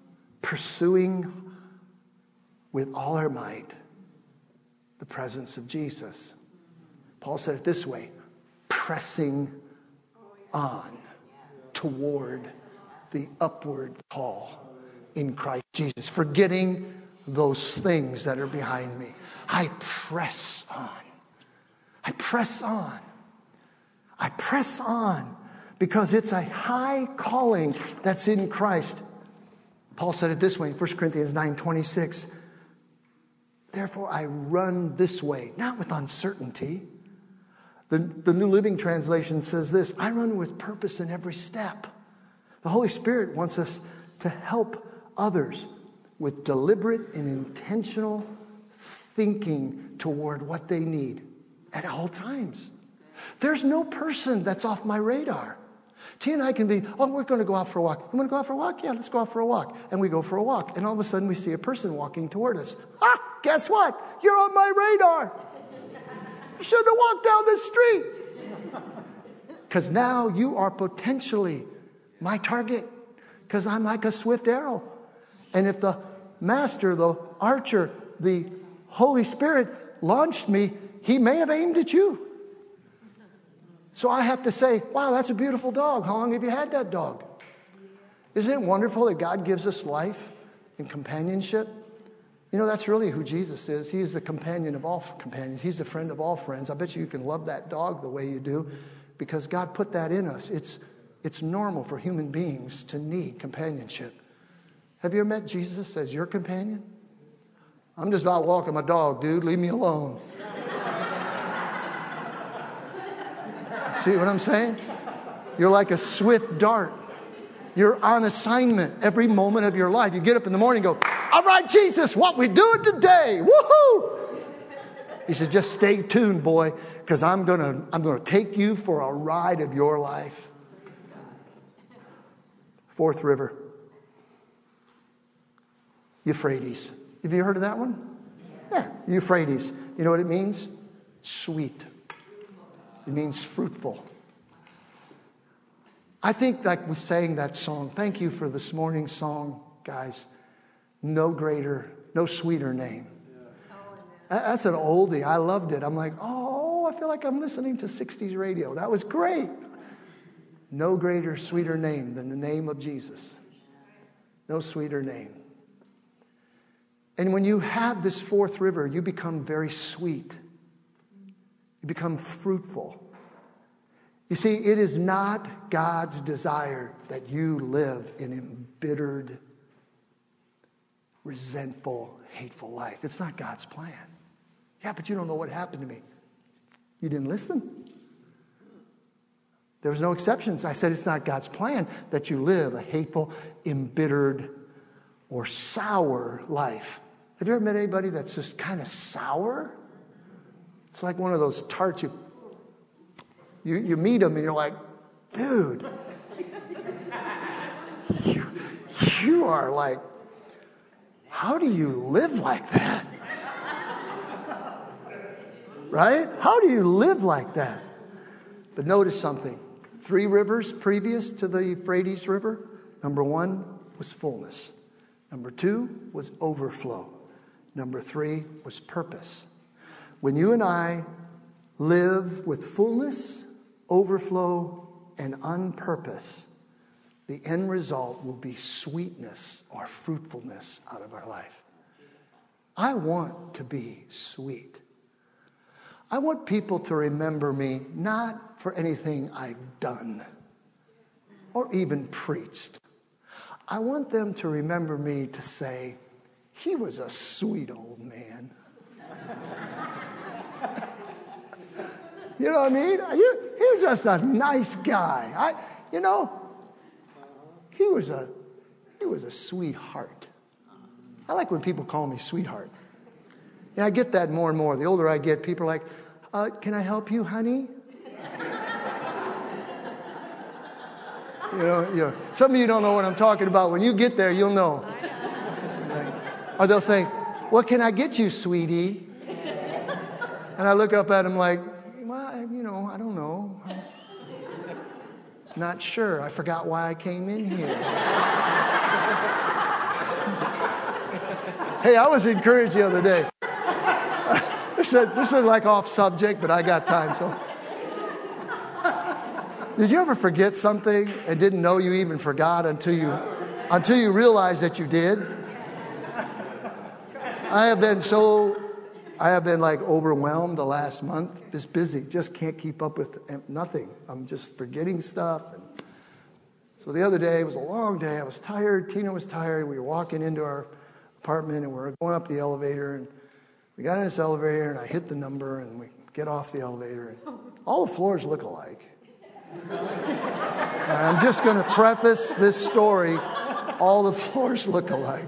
pursuing with all our might the presence of Jesus. Paul said it this way, pressing on toward the upward call in Christ Jesus, forgetting those things that are behind me. I press on. I press on. I press on. Because it's a high calling that's in Christ. Paul said it this way in First Corinthians nine twenty-six. Therefore I run this way, not with uncertainty. The, the New Living Translation says this, I run with purpose in every step. The Holy Spirit wants us to help others with deliberate and intentional thinking toward what they need at all times. There's no person that's off my radar. T and I can be, oh, we're going to go out for a walk. You want to go out for a walk? Yeah, let's go out for a walk. And we go for a walk. And all of a sudden we see a person walking toward us. Ah, guess what? You're on my radar. You shouldn't have walked down this street. Because now you are potentially my target. Because I'm like a swift arrow. And if the master, the archer, the Holy Spirit launched me, he may have aimed at you. So I have to say, wow, that's a beautiful dog. How long have you had that dog? Isn't it wonderful that God gives us life and companionship? You know, that's really who Jesus is. He is the companion of all companions. He's the friend of all friends. I bet you you can love that dog the way you do because God put that in us. It's, it's normal for human beings to need companionship. Have you ever met Jesus as your companion? I'm just out walking my dog, dude. Leave me alone. See what I'm saying? You're like a swift dart. You're on assignment every moment of your life. You get up in the morning and go, all right, Jesus, what we doing today? Woohoo! He said, just stay tuned, boy, because I'm going to I'm going to take you for a ride of your life. Fourth river. Euphrates. Have you heard of that one? Yeah, Euphrates. You know what it means? Sweet. It means fruitful. I think like we sang that song. Thank you for this morning's song, guys. No greater, no sweeter name. That's an oldie. I loved it. I'm like, oh, I feel like I'm listening to sixties radio. That was great. No greater, sweeter name than the name of Jesus. No sweeter name. And when you have this fourth river, you become very sweet. You become fruitful. You see, it is not God's desire that you live an embittered, resentful, hateful life. It's not God's plan. Yeah, but you don't know what happened to me. You didn't listen. There was no exceptions. I said it's not God's plan that you live a hateful, embittered, or sour life. Have you ever met anybody that's just kind of sour? It's like one of those tarts. You, you, you meet them and you're like, dude, you, you are like, how do you live like that? Right? How do you live like that? But notice something. Three rivers previous to the Euphrates River. Number one was fullness. Number two was overflow. Number three was purpose. When you and I live with fullness, overflow, and on purpose, the end result will be sweetness or fruitfulness out of our life. I want to be sweet. I want people to remember me not for anything I've done or even preached. I want them to remember me to say, he was a sweet old man. You know what I mean? He, he was just a nice guy. I, you know, he was a he was a sweetheart. I like when people call me sweetheart. And I get that more and more. The older I get, people are like, uh, can I help you, honey? You know, you know, some of you don't know what I'm talking about. When you get there, you'll know. Right? Or they'll say, what can I get you, sweetie? And I look up at them like, well, you know, I don't know. I'm not sure. I forgot why I came in here. Hey, I was encouraged the other day. This is, this is like off subject, but I got time, so. Did you ever forget something and didn't know you even forgot until you until you realized that you did? I have been so, I have been like overwhelmed the last month, just busy, just can't keep up with nothing. I'm just forgetting stuff. And so the other day, it was a long day. I was tired. Tina was tired. We were walking into our apartment and we were going up the elevator. And we got in this elevator and I hit the number and we get off the elevator. And all the floors look alike. I'm just going to preface this story. All the floors look alike.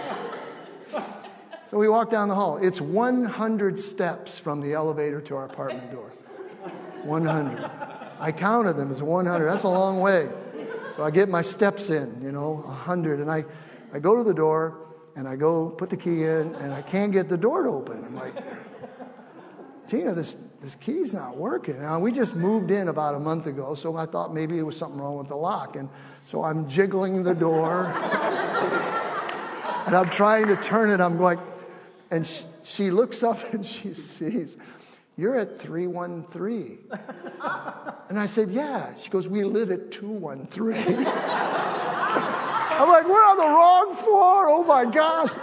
So we walk down the hall. It's one hundred steps from the elevator to our apartment door. one hundred. I counted them as one hundred. That's a long way. So I get my steps in, you know, one hundred. And I, I go to the door, and I go put the key in, and I can't get the door to open. I'm like, Tina, this, this key's not working. Now, we just moved in about a month ago, so I thought maybe it was something wrong with the lock. And so I'm jiggling the door, and I'm trying to turn it. I'm like, and she, she looks up and she sees, you're at three one three. And I said, yeah. She goes, we live at two one three. I'm like, we're on the wrong floor. Oh, my gosh.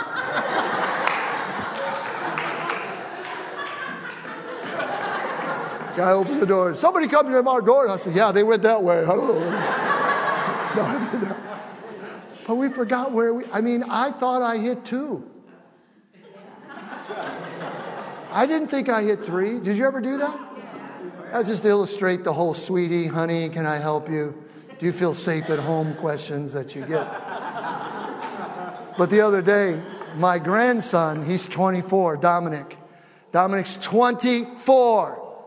Guy opened the door. Somebody come to our door. And I said, yeah, they went that way. I don't know. But we forgot where we, I mean, I thought I hit two. I didn't think I hit three. Did you ever do that? That's just to illustrate the whole sweetie, honey, can I help you? Do you feel safe at home questions that you get? But the other day, my grandson, he's twenty-four, Dominic. Dominic's twenty-four.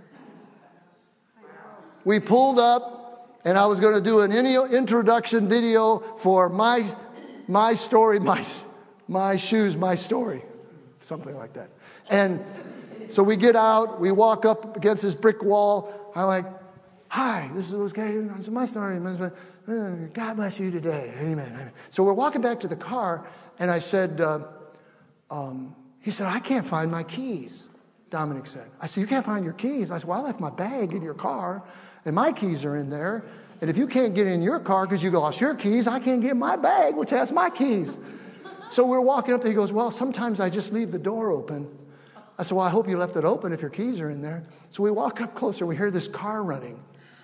We pulled up, and I was going to do an introduction video for my, my story, my, my shoes, my story. Something like that. And so we get out, we walk up against this brick wall. I'm like, hi, this is what's going on. My story. God bless you today. Amen. Amen. So we're walking back to the car, and I said, uh, um, he said, I can't find my keys, Dominic said. I said, you can't find your keys? I said, well, I left my bag in your car, and my keys are in there. And if you can't get in your car because you lost your keys, I can't get my bag, which has my keys. So we're walking up there. He goes, well, sometimes I just leave the door open. I said, well, I hope you left it open if your keys are in there. So we walk up closer. We hear this car running.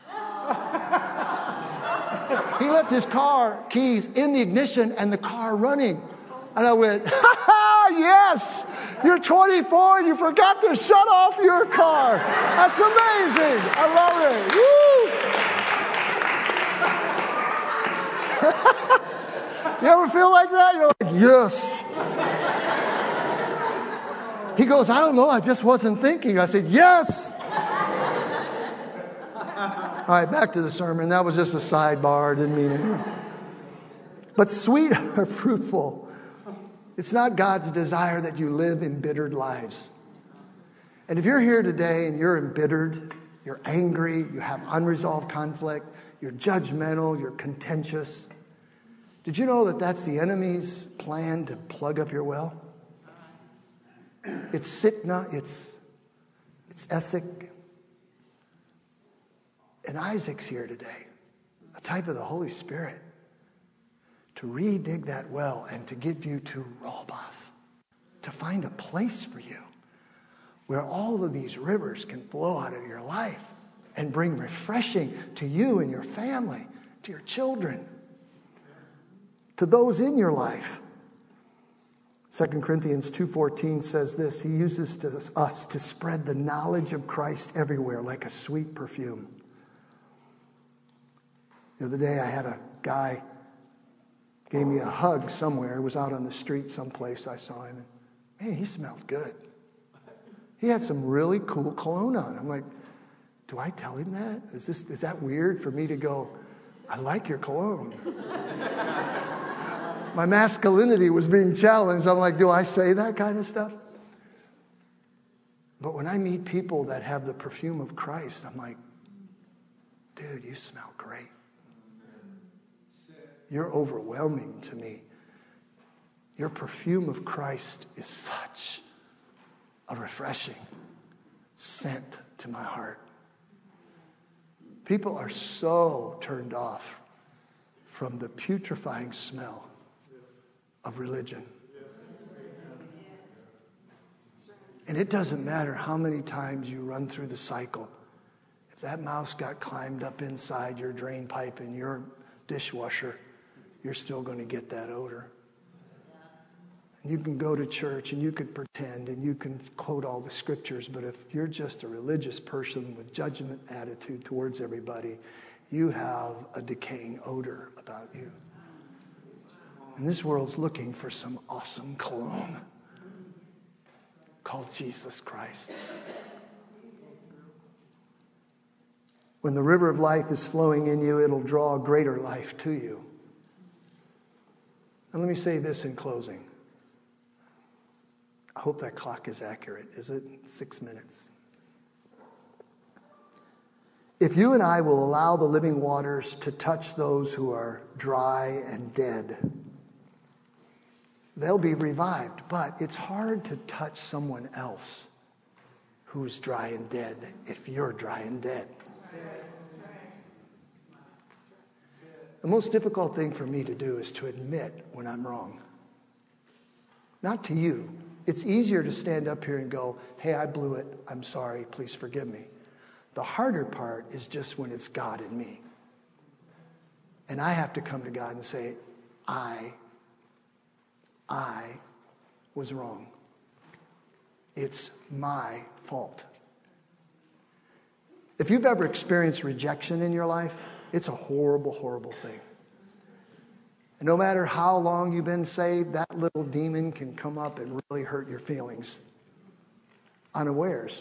He left his car keys in the ignition and the car running. And I went, ha ha, yes, you're twenty-four and you forgot to shut off your car. That's amazing. I love it. Woo! You ever feel like that? You're like, yes. He goes, I don't know, I just wasn't thinking. I said, yes. All right, back to the sermon. That was just a sidebar. Didn't mean it. But sweet or fruitful. It's not God's desire that you live embittered lives. And if you're here today and you're embittered, you're angry, you have unresolved conflict, you're judgmental, you're contentious, did you know that that's the enemy's plan to plug up your well? It's Sitna, it's, it's Essek. And Isaac's here today, a type of the Holy Spirit, to re-dig that well and to give you to Rehoboth, to find a place for you where all of these rivers can flow out of your life and bring refreshing to you and your family, to your children, to those in your life. Second Corinthians two fourteen says this, he uses to us to spread the knowledge of Christ everywhere like a sweet perfume. The other day I had a guy gave me a hug somewhere. It was out on the street someplace. I saw him. And, man, he smelled good. He had some really cool cologne on. I'm like, do I tell him that? Is this is that weird for me to go, I like your cologne? My masculinity was being challenged. I'm like, do I say that kind of stuff? But when I meet people that have the perfume of Christ, I'm like, dude, you smell great. You're overwhelming to me. Your perfume of Christ is such a refreshing scent to my heart. People are so turned off from the putrefying smell of religion. And it doesn't matter how many times you run through the cycle. If that mouse got climbed up inside your drain pipe in your dishwasher, you're still going to get that odor. And you can go to church and you could pretend and you can quote all the scriptures, but if you're just a religious person with judgment attitude towards everybody, you have a decaying odor about you. And this world's looking for some awesome cologne called Jesus Christ. When the river of life is flowing in you, it'll draw greater life to you. And let me say this in closing. I hope that clock is accurate. Is it six minutes? If you and I will allow the living waters to touch those who are dry and dead, they'll be revived. But it's hard to touch someone else who's dry and dead if you're dry and dead. The most difficult thing for me to do is to admit when I'm wrong. Not to you. It's easier to stand up here and go, hey, I blew it. I'm sorry. Please forgive me. The harder part is just when it's God in me. And I have to come to God and say, I, I was wrong. It's my fault. If you've ever experienced rejection in your life, it's a horrible, horrible thing. And no matter how long you've been saved, that little demon can come up and really hurt your feelings unawares.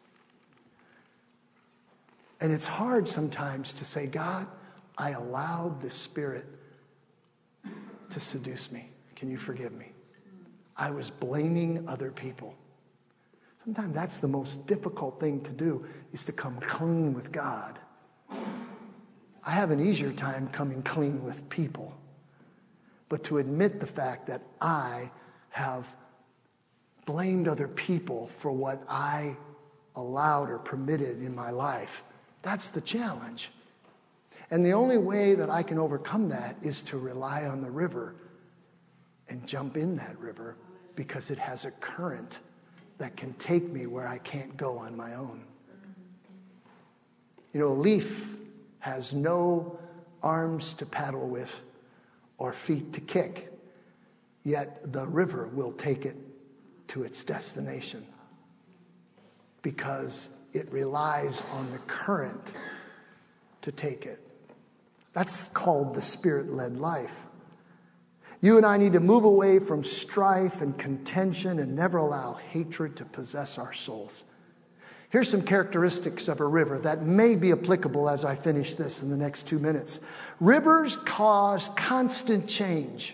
And it's hard sometimes to say, God, I allowed the Spirit to seduce me. Can you forgive me? I was blaming other people. Sometimes that's the most difficult thing to do, is to come clean with God. I have an easier time coming clean with people. But to admit the fact that I have blamed other people for what I allowed or permitted in my life, that's the challenge. And the only way that I can overcome that is to rely on the river and jump in that river because it has a current that can take me where I can't go on my own. You know, a leaf has no arms to paddle with or feet to kick, yet the river will take it to its destination because it relies on the current to take it. That's called the Spirit-led life. You and I need to move away from strife and contention and never allow hatred to possess our souls. Here's some characteristics of a river that may be applicable as I finish this in the next two minutes. Rivers cause constant change.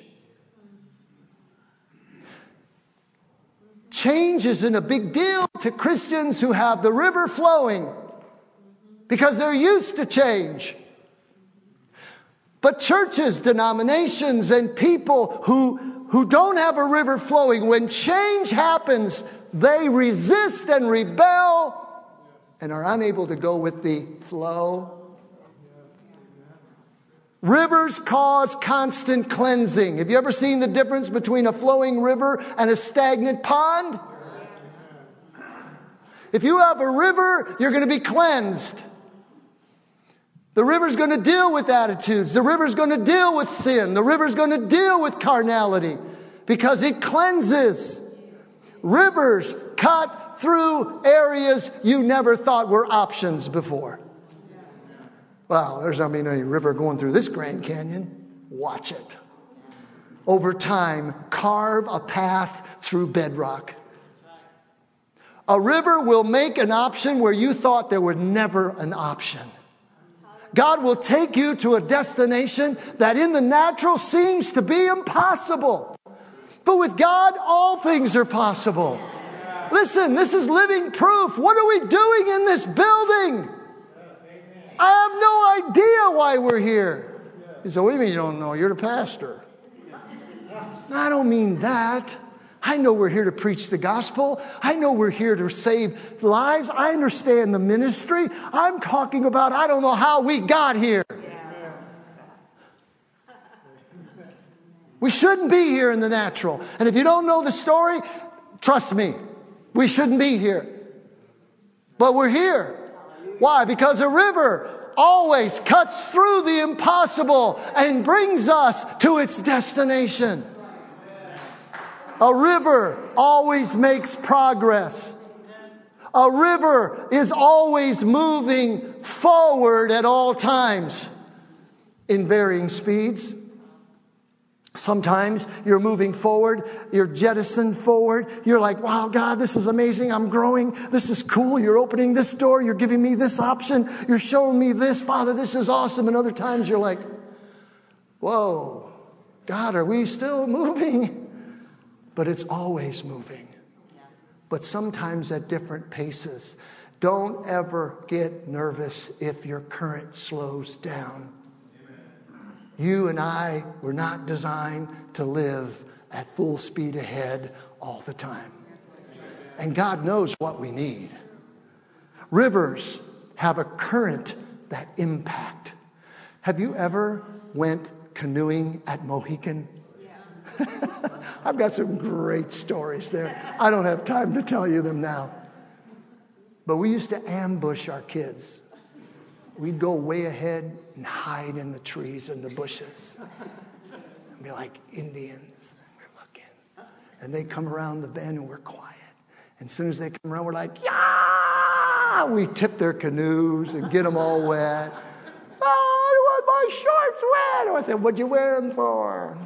Change isn't a big deal to Christians who have the river flowing because they're used to change. But churches, denominations, and people who, who don't have a river flowing, when change happens, they resist and rebel and are unable to go with the flow. Rivers cause constant cleansing. Have you ever seen the difference between a flowing river and a stagnant pond? If you have a river, you're going to be cleansed. The river's going to deal with attitudes. The river's going to deal with sin. The river's going to deal with carnality because it cleanses. Rivers cut through areas you never thought were options before. Wow, there's I mean a river going through this Grand Canyon. Watch it. Over time, carve a path through bedrock. A river will make an option where you thought there was never an option. God will take you to a destination that in the natural seems to be impossible. But with God, all things are possible. Listen, this is living proof. What are we doing in this building? I have no idea why we're here. You say, what do you mean you don't know? You're the pastor. No, I don't mean that. I know we're here to preach the gospel. I know we're here to save lives. I understand the ministry. I'm talking about I don't know how we got here. We shouldn't be here in the natural. And if you don't know the story, trust me, we shouldn't be here. But we're here. Why? Because a river always cuts through the impossible and brings us to its destination. A river always makes progress. A river is always moving forward at all times in varying speeds. Sometimes you're moving forward, you're jettisoned forward. You're like, wow, God, this is amazing. I'm growing. This is cool. You're opening this door. You're giving me this option. You're showing me this. Father, this is awesome. And other times you're like, whoa, God, are we still moving? But it's always moving. But sometimes at different paces. Don't ever get nervous if your current slows down. You and I were not designed to live at full speed ahead all the time. And God knows what we need. Rivers have a current that impact. Have you ever went canoeing at Mohican? I've got some great stories there. I don't have time to tell you them now. But we used to ambush our kids. We'd go way ahead and hide in the trees and the bushes. And be like Indians. We're looking. And they come around the bend and we're quiet. And as soon as they come around, we're like, yeah! We tip their canoes and get them all wet. Oh, I want my shorts wet. I said, what'd you wear them for?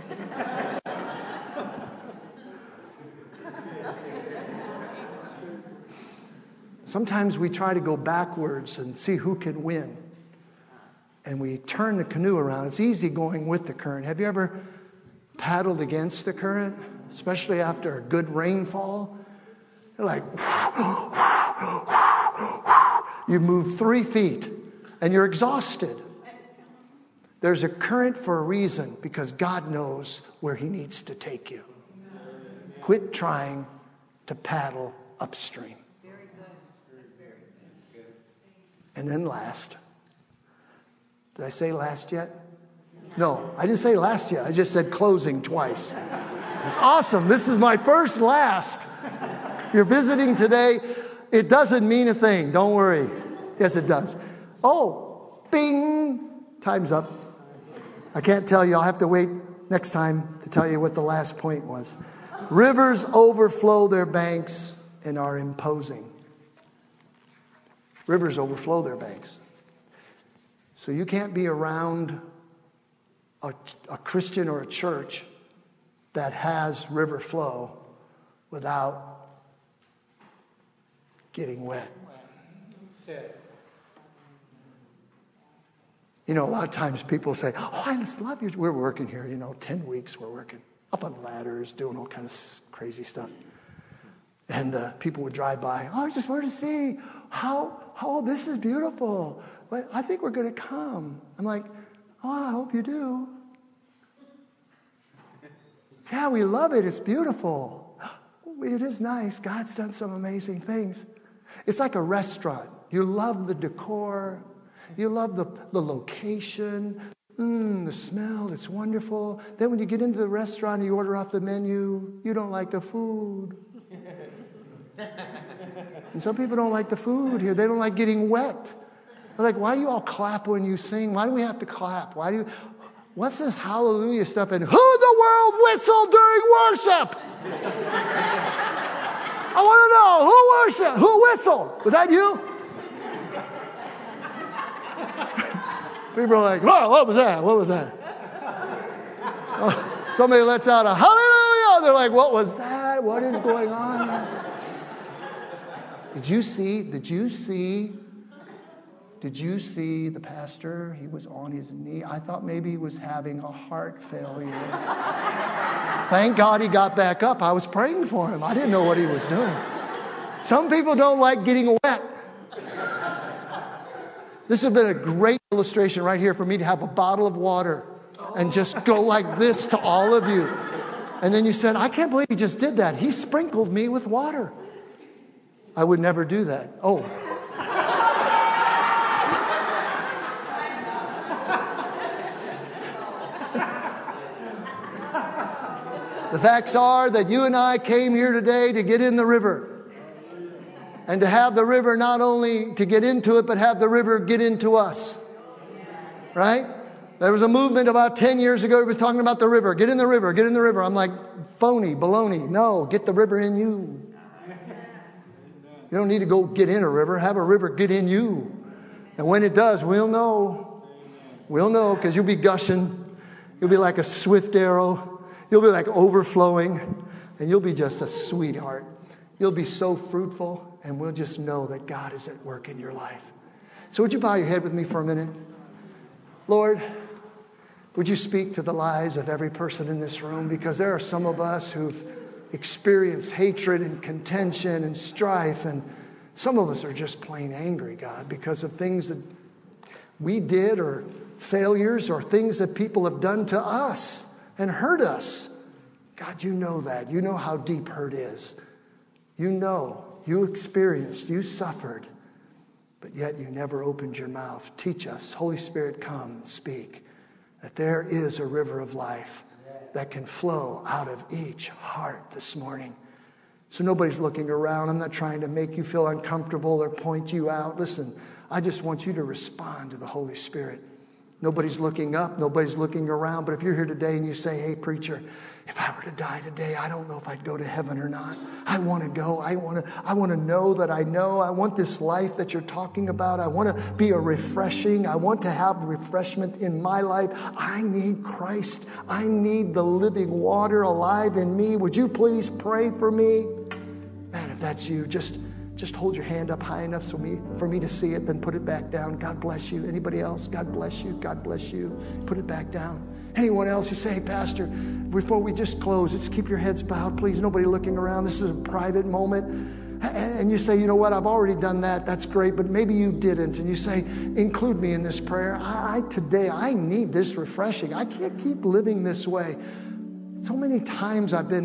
Sometimes we try to go backwards and see who can win. And we turn the canoe around. It's easy going with the current. Have you ever paddled against the current? Especially after a good rainfall? You're like, you move three feet and you're exhausted. There's a current for a reason because God knows where He needs to take you. Quit trying to paddle upstream. And then last. Did I say last yet? No, I didn't say last yet. I just said closing twice. It's awesome. This is my first last. You're visiting today. It doesn't mean a thing. Don't worry. Yes, it does. Oh, bing. Time's up. I can't tell you. I'll have to wait next time to tell you what the last point was. Rivers overflow their banks and are imposing. Rivers overflow their banks. So you can't be around a, a Christian or a church that has river flow without getting wet. You know, a lot of times people say, oh, I just love you. We're working here, you know, ten weeks we're working. Up on ladders, doing all kind of crazy stuff. And uh, people would drive by. Oh, I just wanted to see how, how this is beautiful. But I think we're going to come. I'm like, oh, I hope you do. Yeah, we love it. It's beautiful. It is nice. God's done some amazing things. It's like a restaurant. You love the decor. You love the, the location. Mmm, the smell, it's wonderful. Then when you get into the restaurant and you order off the menu, you don't like the food. And some people don't like the food here. They don't like getting wet. They're like, why do you all clap when you sing? Why do we have to clap? Why do you, what's this hallelujah stuff? And who in the world whistled during worship? I want to know, who worshiped? Who whistled? Was that you? People are like, oh, what was that? What was that? Oh, somebody lets out a hallelujah. They're like, what was that? What is going on? Did you see, did you see, did you see the pastor? He was on his knee. I thought maybe he was having a heart failure. Thank God he got back up. I was praying for him. I didn't know what he was doing. Some people don't like getting wet. This has been a great illustration right here for me to have a bottle of water and just go like this to all of you. And then you said, I can't believe he just did that. He sprinkled me with water. I would never do that. Oh. The facts are that you and I came here today to get in the river. And to have the river not only to get into it, but have the river get into us. Right? There was a movement about ten years ago. It was talking about the river. Get in the river. Get in the river. I'm like, phony, baloney. No, get the river in you. You don't need to go get in a river. Have a river get in you. And when it does, we'll know. We'll know because you'll be gushing. You'll be like a swift arrow. You'll be like overflowing. And you'll be just a sweetheart. You'll be so fruitful. And we'll just know that God is at work in your life. So would you bow your head with me for a minute? Lord, would you speak to the lives of every person in this room? Because there are some of us who've experienced hatred and contention and strife. And some of us are just plain angry, God, because of things that we did or failures or things that people have done to us and hurt us. God, you know that. You know how deep hurt is. You know. You experienced, you suffered, but yet you never opened your mouth. Teach us, Holy Spirit, come and speak, that there is a river of life that can flow out of each heart this morning. So nobody's looking around. I'm not trying to make you feel uncomfortable or point you out. Listen, I just want you to respond to the Holy Spirit. Nobody's looking up. Nobody's looking around. But if you're here today and you say, hey, preacher, if I were to die today, I don't know if I'd go to heaven or not. I want to go. I want to, I want to know that I know. I want this life that you're talking about. I want to be a refreshing. I want to have refreshment in my life. I need Christ. I need the living water alive in me. Would you please pray for me? Man, if that's you, just... Just hold your hand up high enough so me, for me to see it, then put it back down. God bless you. Anybody else? God bless you. God bless you. Put it back down. Anyone else? You say, hey, Pastor, before we just close, let's keep your heads bowed, please. Nobody looking around. This is a private moment. And you say, you know what? I've already done that. That's great. But maybe you didn't. And you say, include me in this prayer. I, I today, I need this refreshing. I can't keep living this way. So many times I've been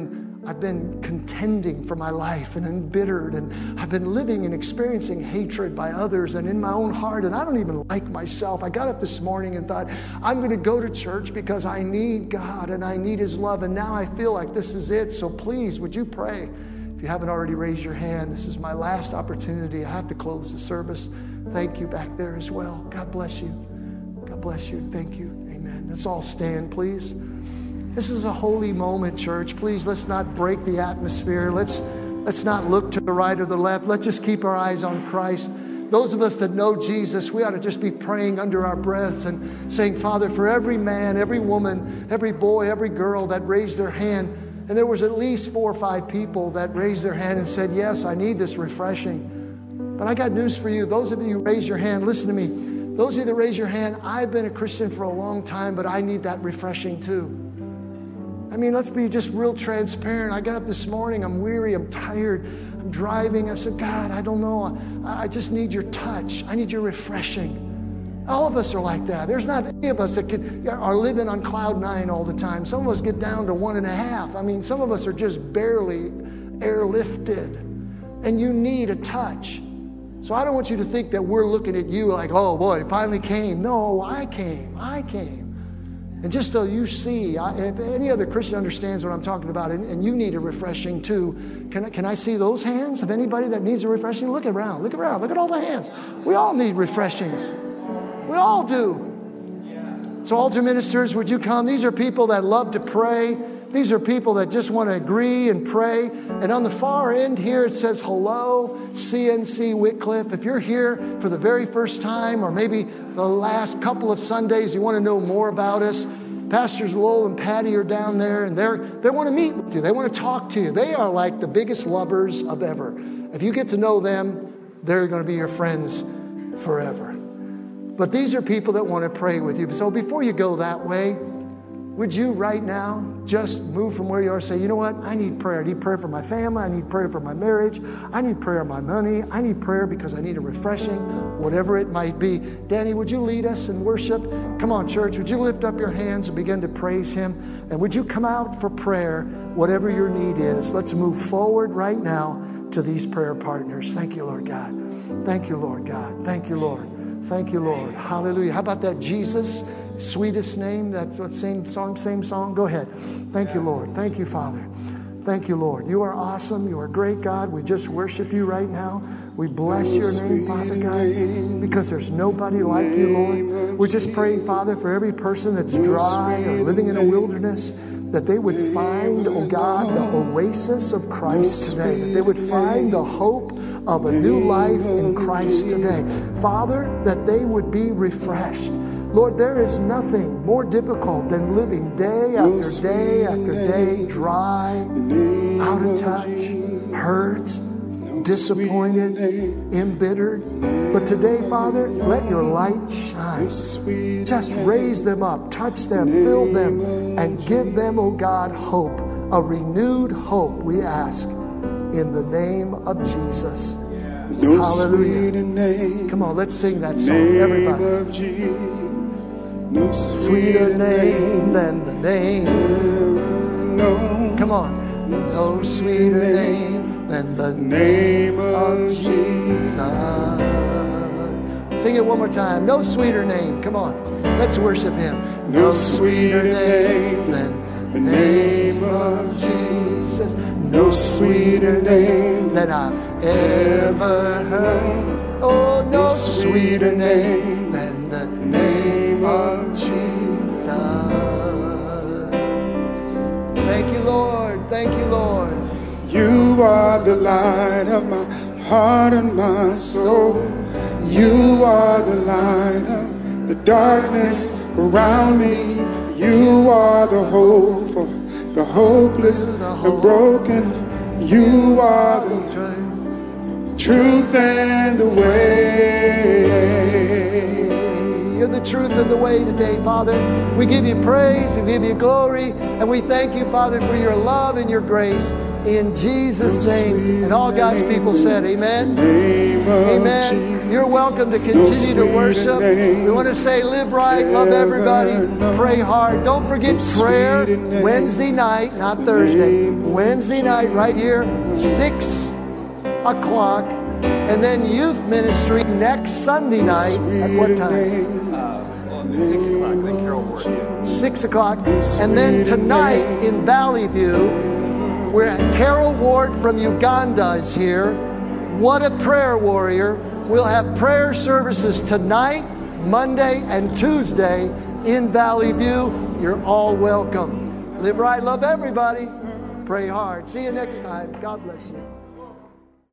I've been contending for my life and embittered, and I've been living and experiencing hatred by others and in my own heart, and I don't even like myself. I got up this morning and thought, I'm going to go to church because I need God and I need His love, and now I feel like this is it. So please, would you pray? If you haven't already raised your hand, this is my last opportunity. I have to close the service. Thank you back there as well. God bless you. God bless you. Thank you. Amen. Let's all stand, please. This is a holy moment, church. Please, let's not break the atmosphere. Let's, let's not look to the right or the left. Let's just keep our eyes on Christ. Those of us that know Jesus, we ought to just be praying under our breaths and saying, Father, for every man, every woman, every boy, every girl that raised their hand, and there was at least four or five people that raised their hand and said, yes, I need this refreshing. But I got news for you. Those of you who raise your hand, listen to me. Those of you that raise your hand, I've been a Christian for a long time, but I need that refreshing too. I mean, let's be just real transparent. I got up this morning. I'm weary. I'm tired. I'm driving. I said, God, I don't know. I, I just need your touch. I need your refreshing. All of us are like that. There's not any of us that can, are living on cloud nine all the time. Some of us get down to one and a half. I mean, some of us are just barely airlifted. And you need a touch. So I don't want you to think that we're looking at you like, oh boy, it finally came. No, I came. I came. And just so you see, I, if any other Christian understands what I'm talking about, and, and you need a refreshing too, can I, can I see those hands of anybody that needs a refreshing? Look around, look around, look at all the hands. We all need refreshings. We all do. So altar ministers, would you come? These are people that love to pray. These are people that just want to agree and pray. And on the far end here, it says, hello, C N C Wycliffe. If you're here for the very first time, or maybe the last couple of Sundays, you want to know more about us, Pastors Lowell and Patty are down there, and they're, they want to meet with you. They want to talk to you. They are like the biggest lovers of ever. If you get to know them, they're going to be your friends forever. But these are people that want to pray with you. So before you go that way, would you right now just move from where you are and say, you know what? I need prayer. I need prayer for my family. I need prayer for my marriage. I need prayer on my money. I need prayer because I need a refreshing, whatever it might be. Danny, would you lead us in worship? Come on, church. Would you lift up your hands and begin to praise Him? And would you come out for prayer, whatever your need is? Let's move forward right now to these prayer partners. Thank you, Lord God. Thank you, Lord God. Thank you, Lord. Thank you, Lord. Hallelujah. How about that Jesus? Sweetest name, that's what same song, same song. Go ahead. Thank you, Lord. Thank you, Father. Thank you, Lord. You are awesome. You are great, God. We just worship you right now. We bless your name, Father God, because there's nobody like you, Lord. We're just praying, Father, for every person that's dry or living in a wilderness, that they would find, oh God, the oasis of Christ today, that they would find the hope of a new life in Christ today. Father, that they would be refreshed. Lord, there is nothing more difficult than living day after day after day, dry, out of touch, hurt, disappointed, embittered. But today, Father, let your light shine. Just raise them up, touch them, fill them, and give them, oh God, hope, a renewed hope, we ask, in the name of Jesus. Hallelujah. Come on, let's sing that song, everybody. No sweeter name than the name. No. Come on. No sweeter name than the name of Jesus. Sing it one more time. No sweeter name. Come on. Let's worship Him. No sweeter name than the name of Jesus. No sweeter name than I've ever heard. Oh, no sweeter name than the name of Jesus. Thank you, Lord. Thank you, Lord. You are the light of my heart and my soul. You are the light of the darkness around me. You are the hope for the hopeless and broken. You are the truth and the way. You're the truth and the way today, Father. We give you praise, we give you glory, and we thank you, Father, for your love and your grace. in Jesus' name. And all God's people said, amen. Amen. You're welcome to continue to worship. We want to say, live right, love everybody, pray hard. Don't forget prayer Wednesday night, not Thursday. Wednesday night right here, six o'clock. And then youth ministry next Sunday night at what time? Uh, six o'clock, then Carol Ward. Six o'clock. And then tonight in Valley View, where Carol Ward from Uganda is here. What a prayer warrior. We'll have prayer services tonight, Monday, and Tuesday in Valley View. You're all welcome. Live right, love everybody. Pray hard. See you next time. God bless you.